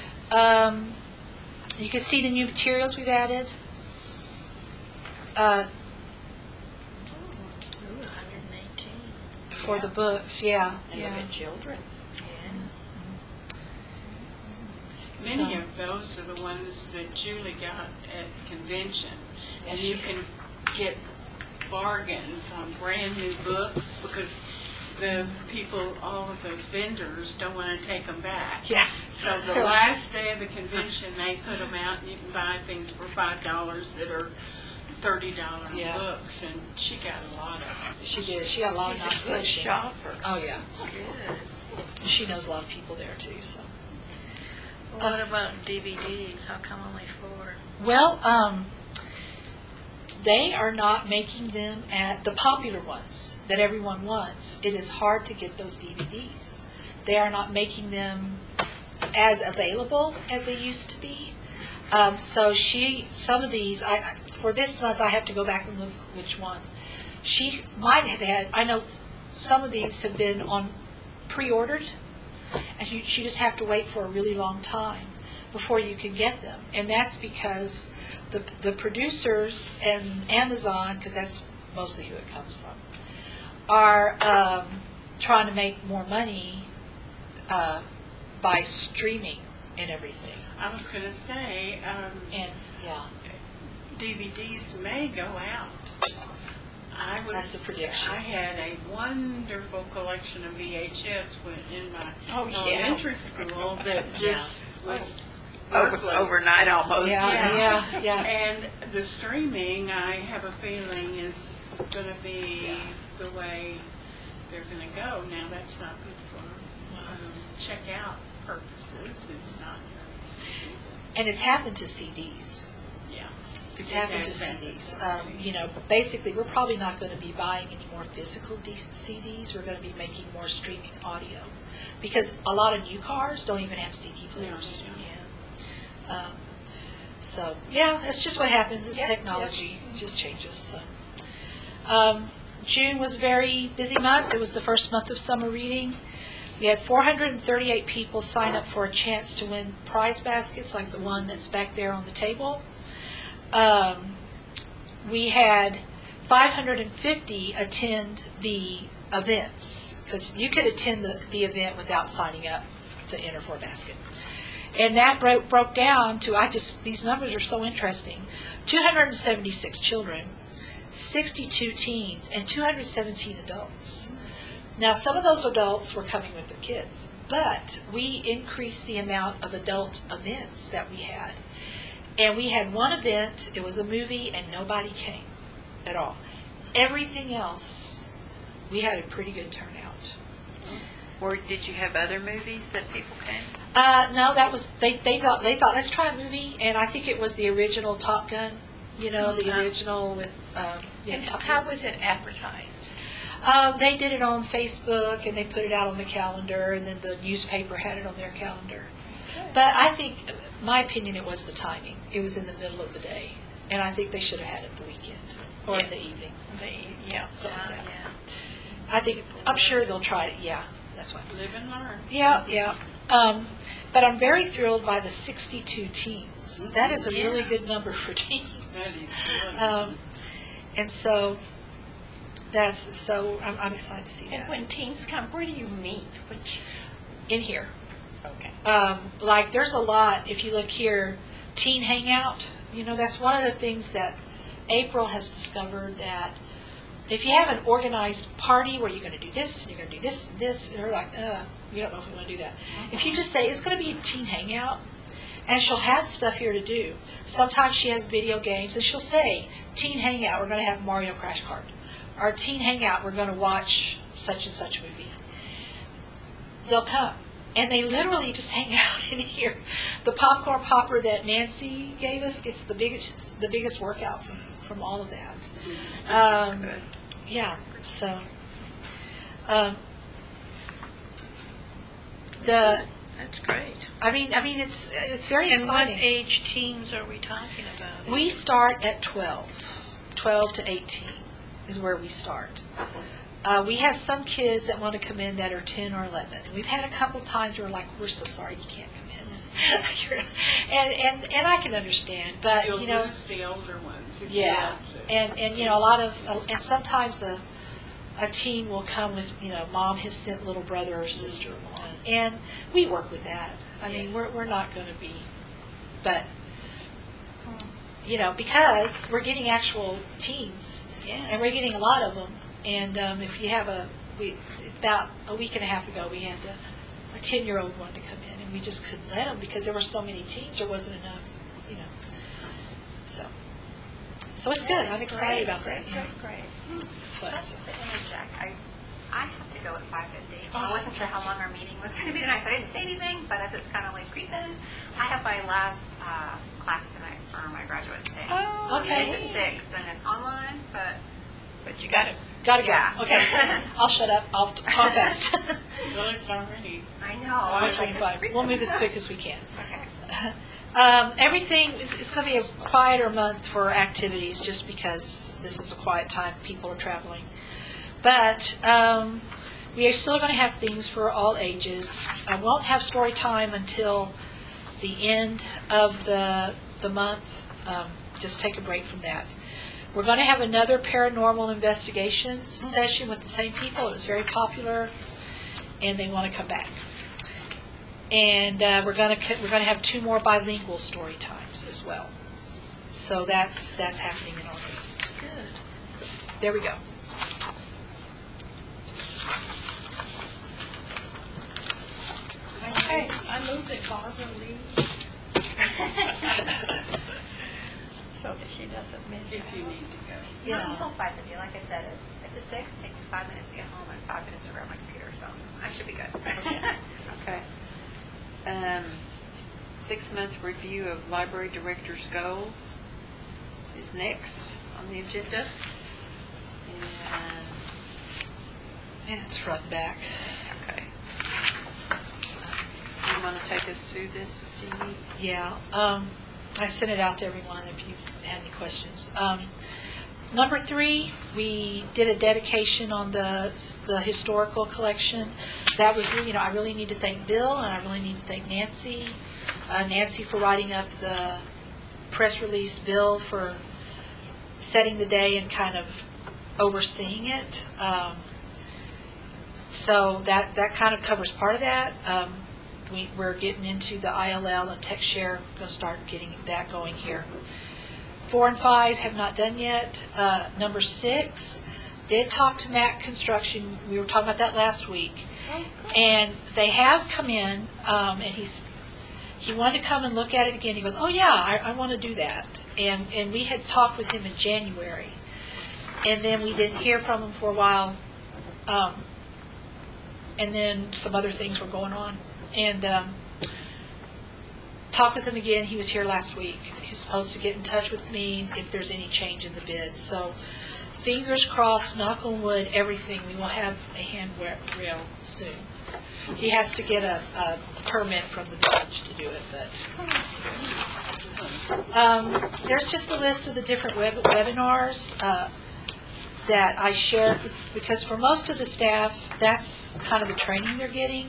You can see the new materials we've added. 118. For the books, yeah. And look at children's. Many So- of those are the ones that Julie got at convention. And Yes, you she- can get bargains on brand new books because the people, all of those vendors don't want to take them back. Yeah. So the last day of the convention, they put them out and you can buy things for $5 that are $30 Yeah. books. And she got a lot of them. She did. She got a lot of She's a good nonfiction. shopper. Oh, yeah. Good. She knows a lot of people there, too, so. What about DVDs? How come only 4? Well, they are not making them at the popular ones that everyone wants. It is hard to get those DVDs. They are not making them as available as they used to be. So some of these, for this month, I have to go back and look which ones. She might have had, I know some of these have been on pre-ordered, and you just have to wait for a really long time before you can get them. And that's because the producers and Amazon, because that's mostly who it comes from, are trying to make more money by streaming and everything. I was going to say, And yeah, DVDs may go out. That's the prediction. I had a wonderful collection of VHS in my Oh, yeah. elementary school that just was worthless. Overnight almost. yeah. And the streaming, I have a feeling, is going to be the way they're going to go. Now, that's not good for check-out purposes. It's not. And it's happened to CDs. Yeah. It's happened to CDs. Basically, we're probably not going to be buying any more physical CDs. We're going to be making more streaming audio, because a lot of new cars don't even have CD players. So yeah, that's just what happens. It's technology. It just changes. So, June was a very busy month. It was the first month of summer reading. We had 438 people sign up for a chance to win prize baskets like the one that's back there on the table. We had 550 attend the events, because you could attend the event without signing up to enter for a basket. And that broke down to, these numbers are so interesting, 276 children, 62 teens, and 217 adults. Now, some of those adults were coming with their kids, but we increased the amount of adult events that we had. And we had one event, it was a movie, and nobody came at all. Everything else, we had a pretty good turnout. Or did you have other movies that people came? No, that was, they thought, let's try a movie, and I think it was the original Top Gun, the original with, And Top how Gun. was it advertised? They did it on Facebook, and they put it out on the calendar, and then the newspaper had it on their calendar. But I think, my opinion, it was the timing. It was in the middle of the day, and I think they should have had it the weekend or in the evening. Something like that. I'm sure they'll try it. Yeah, that's why. Live and learn. Yeah. But I'm very thrilled by the 62 teens. That is a really good number for teens. That is good. And so I'm excited to see And that when teens come, where do you meet? in here. Okay. Like there's a lot. If you look here, Teen Hangout. That's one of the things that April has discovered, that if you have an organized party where you're going to do this and you're going to do this and this, and they're like, you don't know if we want to do that. If you just say it's going to be a teen hangout, and she'll have stuff here to do. Sometimes she has video games, and she'll say, teen hangout, we're going to have Mario Crash Kart. Or teen hangout, we're going to watch such and such movie. They'll come. And they literally just hang out in here. The popcorn popper that Nancy gave us gets the biggest workout from all of that. Yeah, so That's great. I mean it's very And what exciting. age teens are we talking about? We start at 12 to 18 is where we start. We have some kids that want to come in that are 10 or 11. And we've had a couple times where we're like, we're so sorry you can't come in. and I can understand, but You'll lose the older ones. If yeah, you have to. and a lot of and sometimes a teen will come with mom has sent little brother or sister along, and we work with that. I mean, we're not going to be, but because we're getting actual teens, and we're getting a lot of them. And if you have about a week and a half ago, we had a 10-year-old one to come in, and we just couldn't let them because there were so many teens. There wasn't enough, So it's good. I'm excited about that. Great. It's fun. Just to interject, I have to go at 5:50. I wasn't sure how long our meeting was going to be tonight, so I didn't say anything, but as it's kind of like creeping, I have my last class tonight for my graduate day. Oh, Okay. It's at 6, and it's online, but you got it. Gotta go. Yeah. Okay. I'll shut up. I'll talk fast. Well, it's already. I know. 5:25. We'll move as quick as we can. Okay. Everything it's going to be a quieter month for activities, just because this is a quiet time. People are traveling, but We are still going to have things for all ages. I won't have story time until the end of the month. Just take a break from that. We're going to have another paranormal investigations session with the same people. It was very popular, and they want to come back. And we're going to have 2 more bilingual story times as well. So that's happening in August. Good. So, there we go. Okay, I move that Barbara leave. So that she doesn't miss If you out. need to go. Yeah. Yeah. Until 5:50, like I said, it's at 6, take me 5 minutes to get home and 5 minutes to grab my computer, so I should be good. Okay. 6-month review of library director's goals is next on the agenda. And, And it's front and back. okay. You want to take us through this, Jeannie? Yeah, I sent it out to everyone if you had any questions. Number 3, we did a dedication on the historical collection. That was really, I really need to thank Bill, and I really need to thank Nancy. Nancy for writing up the press release, Bill for setting the day and kind of overseeing it. So that kind of covers part of that. We're getting into the ILL and TechShare. Going to start getting that going here. 4 and 5 have not done yet. Number 6, did talk to Mac Construction. We were talking about that last week. And they have come in, and he wanted to come and look at it again. He goes, oh yeah, I want to do that. And we had talked with him in January. And then we didn't hear from him for a while. And then some other things were going on. And talked with him again. He was here last week. He's supposed to get in touch with me if there's any change in the bid. So fingers crossed, knock on wood, everything. We will have a handrail soon. He has to get a permit from the village to do it. But there's just a list of the different webinars that I shared, because for most of the staff, that's kind of the training they're getting.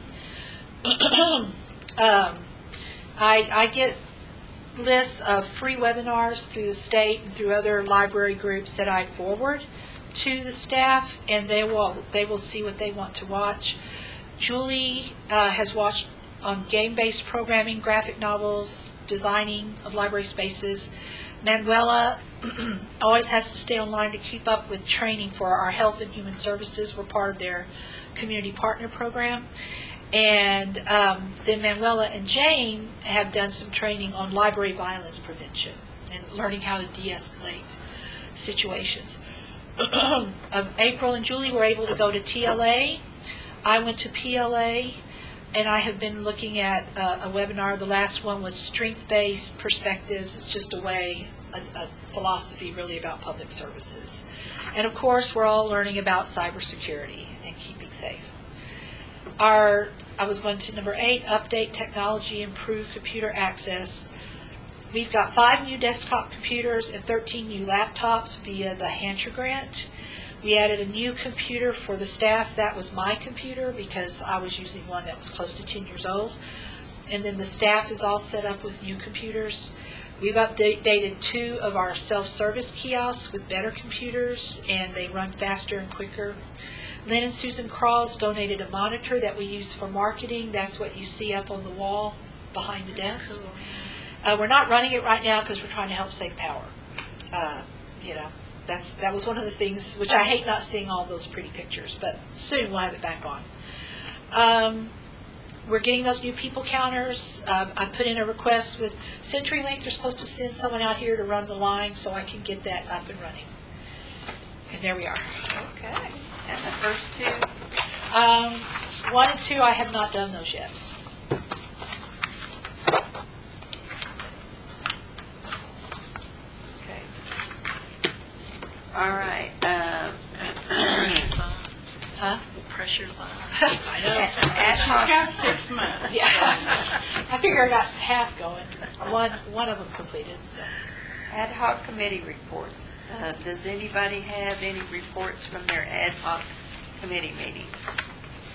I get lists of free webinars through the state and through other library groups that I forward to the staff, and they will see what they want to watch. Julie has watched on game-based programming, graphic novels, designing of library spaces. Manuela always has to stay online to keep up with training for our health and human services. We're part of their community partner program. And then Manuela and Jane have done some training on library violence prevention and learning how to de-escalate situations. April and Julie were able to go to TLA. I went to PLA, and I have been looking at a webinar. The last one was Strength-Based Perspectives. It's just a philosophy really about public services. And of course, we're all learning about cybersecurity and keeping safe. I was going to number 8, update technology, improve computer access. We've got 5 new desktop computers and 13 new laptops via the Hancher grant. We added a new computer for the staff. That was my computer because I was using one that was close to 10 years old. And then the staff is all set up with new computers. We've updated 2 of our self-service kiosks with better computers, and they run faster and quicker. Lynn and Susan Crawls donated a monitor that we use for marketing. That's what you see up on the wall behind the desk. We're not running it right now because we're trying to help save power. That was one of the things, which I hate not seeing all those pretty pictures, but soon we'll have it back on. We're getting those new people counters. I put in a request with CenturyLink. They're supposed to send someone out here to run the line so I can get that up and running. And there we are. Okay. And the first 2? 1 and 2, I have not done those yet. Okay. All right. Huh? Pressure's on. I know. She's got 6 months. Yeah. I figure I got half going. One of them completed. So. Ad hoc committee reports. Does anybody have any reports from their ad hoc committee meetings?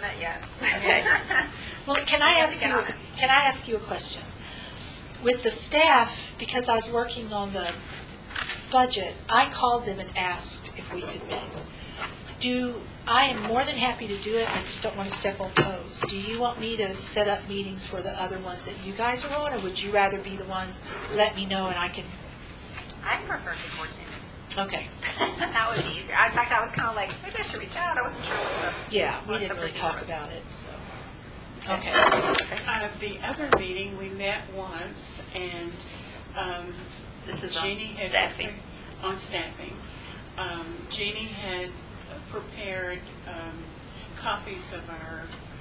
that yet. Okay. Well, can I ask you a question? With the staff, because I was working on the budget, I called them and asked if we could meet. I am more than happy to do it, I just don't want to step on toes. Do you want me to set up meetings for the other ones that you guys are on, or would you rather be the ones, let me know and I can, I prefer to coordinate. okay. That would be easier. In fact, I was kind of like, maybe I should reach out. I wasn't sure what the... Yeah, we what didn't the really procedure talk was. about it, so. Okay. The other meeting, we met once, and This is on Jeannie had staffing. On staffing. Jeannie had prepared copies of our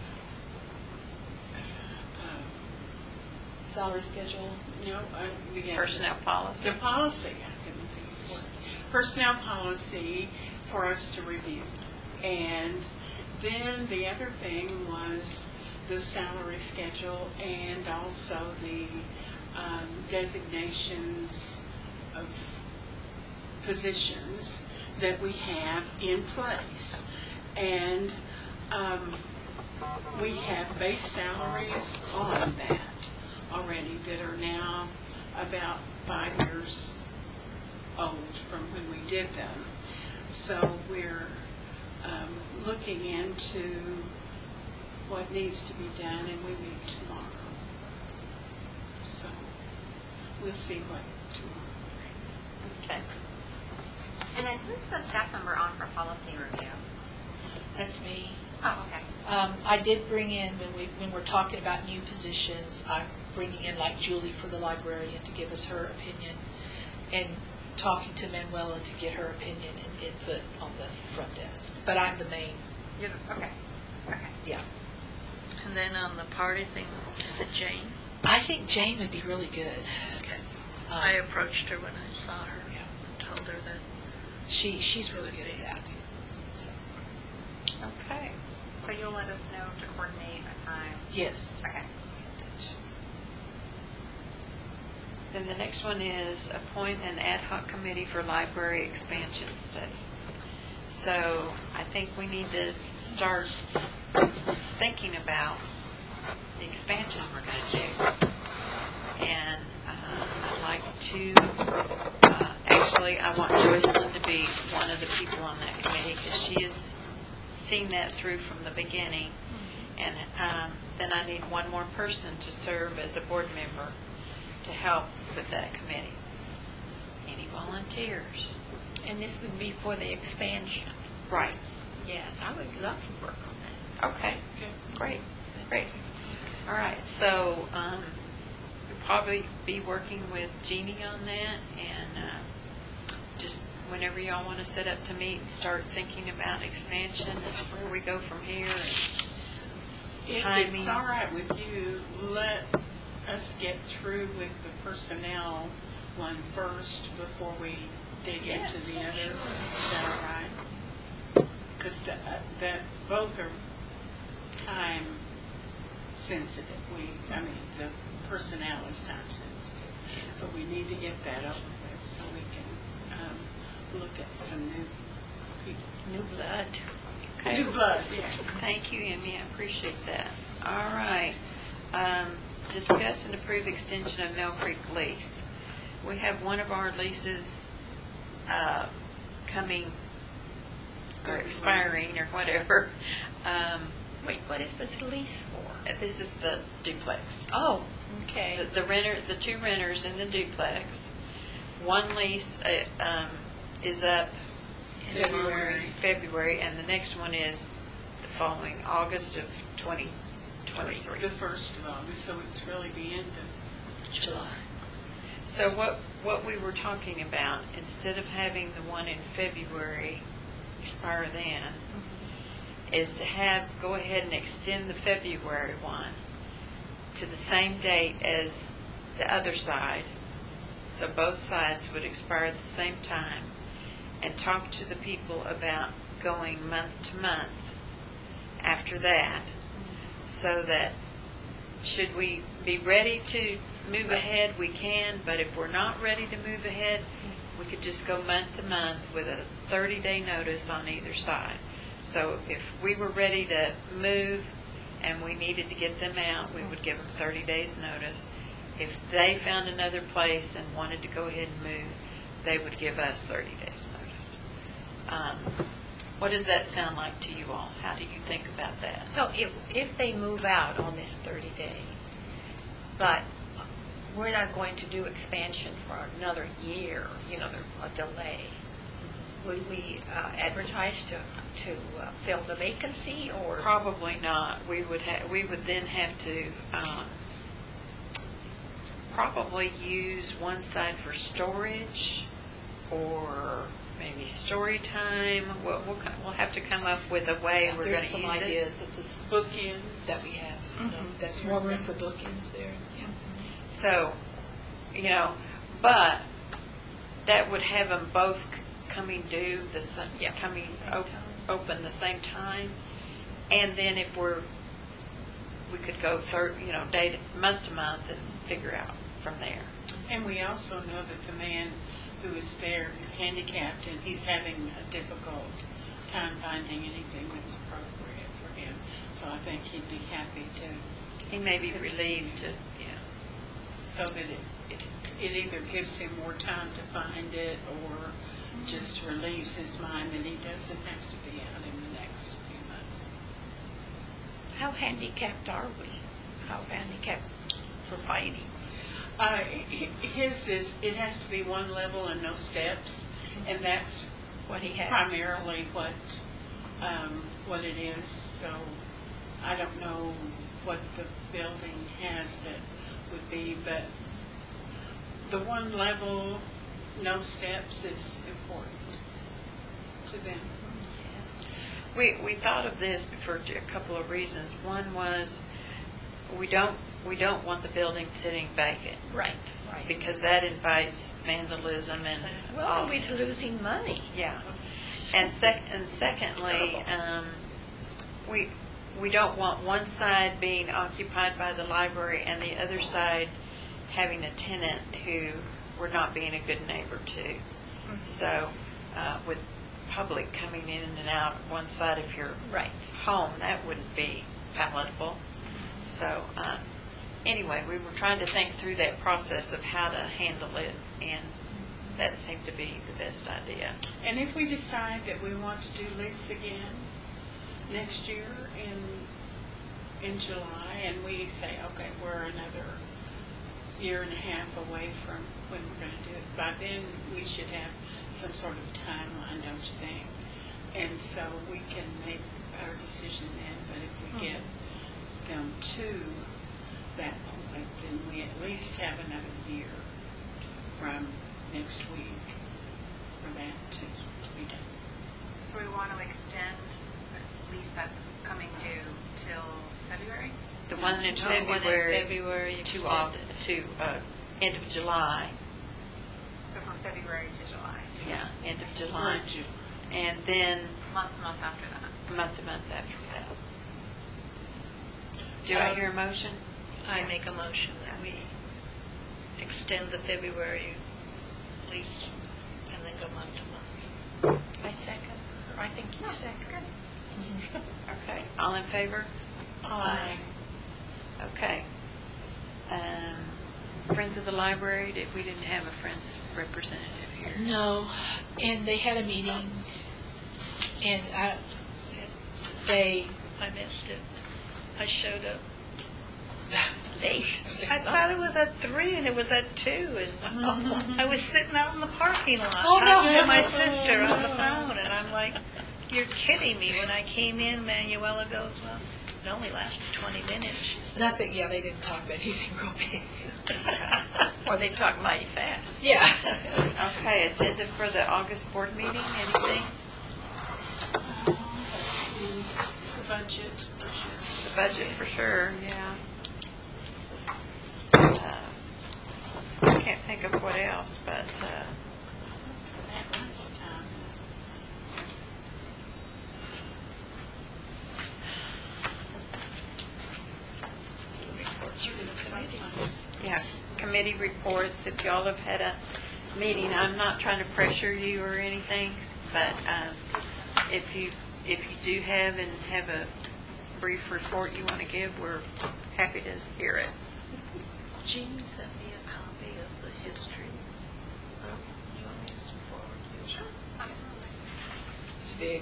Salary schedule? we have Personnel policy. the policy. I couldn't think of the word. Personnel policy for us to review. And then the other thing was the salary schedule and also the designations of positions that we have in place. And we have base salaries on that already that are now about 5 years old from when we did them. So we're looking into what needs to be done, and we meet tomorrow. So we'll see what tomorrow brings. Okay. And then who's the staff member on for policy review? That's me. Oh, okay. I did bring in, when we're talking about new positions, I'm bringing in like Julie for the librarian to give us her opinion, and talking to Manuela to get her opinion and input on the front desk. But I'm the main, Okay. Okay. yeah. And then on the party thing, is it Jane? I think Jane would be really good. Okay. Um, I approached her when I saw her Yeah. and told her that. She's really good at that. So, Okay. So you'll let us know to coordinate a time? yes. Okay. Then the next one is appoint an ad hoc committee for library expansion study. So I think we need to start thinking about the expansion we're going to do. And I'd like to, actually, I want Joycelyn to be one of the people on that committee because she has seen that through from the beginning. And then I need one more person to serve as a board member to help with that committee. Any volunteers? And this would be for the expansion. Right. Yes, I would love to work on that. Okay. Great. Great. All right. So we'll probably be working with Jeannie on that, and just whenever y'all want to set up to meet and start thinking about expansion and where we go from here. If Timing. it's all right with you, let us get through with the personnel one first before we dig into the other. Is that all right? Because that both are time sensitive. The personnel is time sensitive. So we need to get that over with so we can look at some new people. New blood. Okay. New blood, yeah. Thank you, Emmy. I appreciate that. All right. Discuss and approve extension of Mill Creek lease. We have one of our leases coming or expiring or whatever. Wait, what is this lease for? This is the duplex. Oh, okay. The two renters in the duplex. One lease is up in February, and the next one is the following August of 2023. The 1st of August, so it's really the end of July. So what we were talking about, instead of having the one in February expire then, is to go ahead and extend the February one to the same date as the other side. So both sides would expire at the same time, and talk to the people about going month to month after that, so that should we be ready to move ahead, we can, but if we're not ready to move ahead, we could just go month to month with a 30-day notice on either side. So if we were ready to move and we needed to get them out, we would give them 30 days notice. If they found another place and wanted to go ahead and move, they would give us 30 days notice. What does that sound like to you all? How do you think about that? So if they move out on this 30-day, but we're not going to do expansion for another year, a delay, would we advertise to fill the vacancy, or? Probably not. We would then have to probably use one side for storage, or maybe story time. We'll have to come up with a way we're going to There's use some it. ideas that this Bookends. that we have. That's more room for bookends there. Yeah. So, but that would have them both coming due, coming open the same time. And then if we could go month to month and figure out from there. And we also know that the man who is there is handicapped and he's having a difficult time finding anything that's appropriate for him. So I think he'd be happy to, He may be relieved to, so that it either gives him more time to find it or just relieves his mind that he doesn't have to be out in the next few months. How handicapped are we? How handicapped for fighting? His is, it has to be one level and no steps, and that's What he has? primarily what it is. So I don't know what the building has that would be, but the one level, no steps is important to them. We thought of this for a couple of reasons. One was we don't want the building sitting vacant. Right. Because that invites vandalism and Well, we're losing money. yeah. And secondly, we don't want one side being occupied by the library and the other side having a tenant who we're not being a good neighbor to. So with public coming in and out one side of your home, that wouldn't be palatable. So anyway, we were trying to think through that process of how to handle it, and that seemed to be the best idea. And if we decide that we want to do lease again next year in July, and we say, okay, we're another year and a half away from when we're going to do it, by then we should have some sort of timeline, don't you think? And so we can make our decision then, but if we get them to that point, then we at least have another year from next week for that to be done. So we want to extend the lease that's coming due till February? The one in No, one in February February to end of July. So from February to July, Yeah, end of July. Or June. And then month to month after that. month to month after that. Do I hear a motion? I make a motion that we extend the February lease and then go month to month. I second. I think you second. Okay, all in favor? Aye. Okay. Friends of the Library, we didn't have a Friends representative here. No, and they had a meeting, and I missed it. I showed up late. I thought it was at 3 and it was at 2, and I was sitting out in the parking lot Oh, no. talking to my sister on the phone, and I'm like, you're kidding me. When I came in, Manuela goes, well, it only lasted 20 minutes, she said. nothing. Yeah, they didn't talk about anything real big. Or they talk mighty fast. Yeah. Okay, agenda for the August board meeting, anything? The budget, for sure. The budget for sure, yeah. I can't think of what else, but That last time. yeah, committee reports, if y'all have had a meeting, I'm not trying to pressure you or anything, but if you if you do have a brief report you want to give, we're happy to hear it. Jean sent me a copy of the history. You want me to forward you? Sure, absolutely. It's big.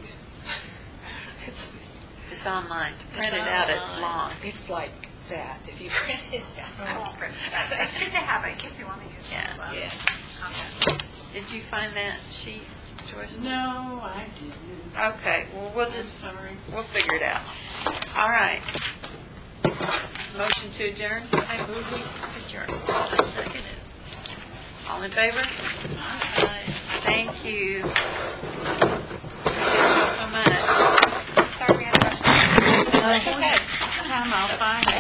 It's online. To print it out, it's long. It's like that, if you print it I out. won't print it. It's good to have it in case we want to use it. Yeah, as well. yeah. Okay. Did you find that sheet, Joyce? No, I didn't. Okay, well, we'll I'm just, sorry. we'll figure it out. All right. Motion to adjourn? I move we adjourn. I second it. All in favor? Thank you. Appreciate you so much. Sorry we had to rush. Okay. Time I'll find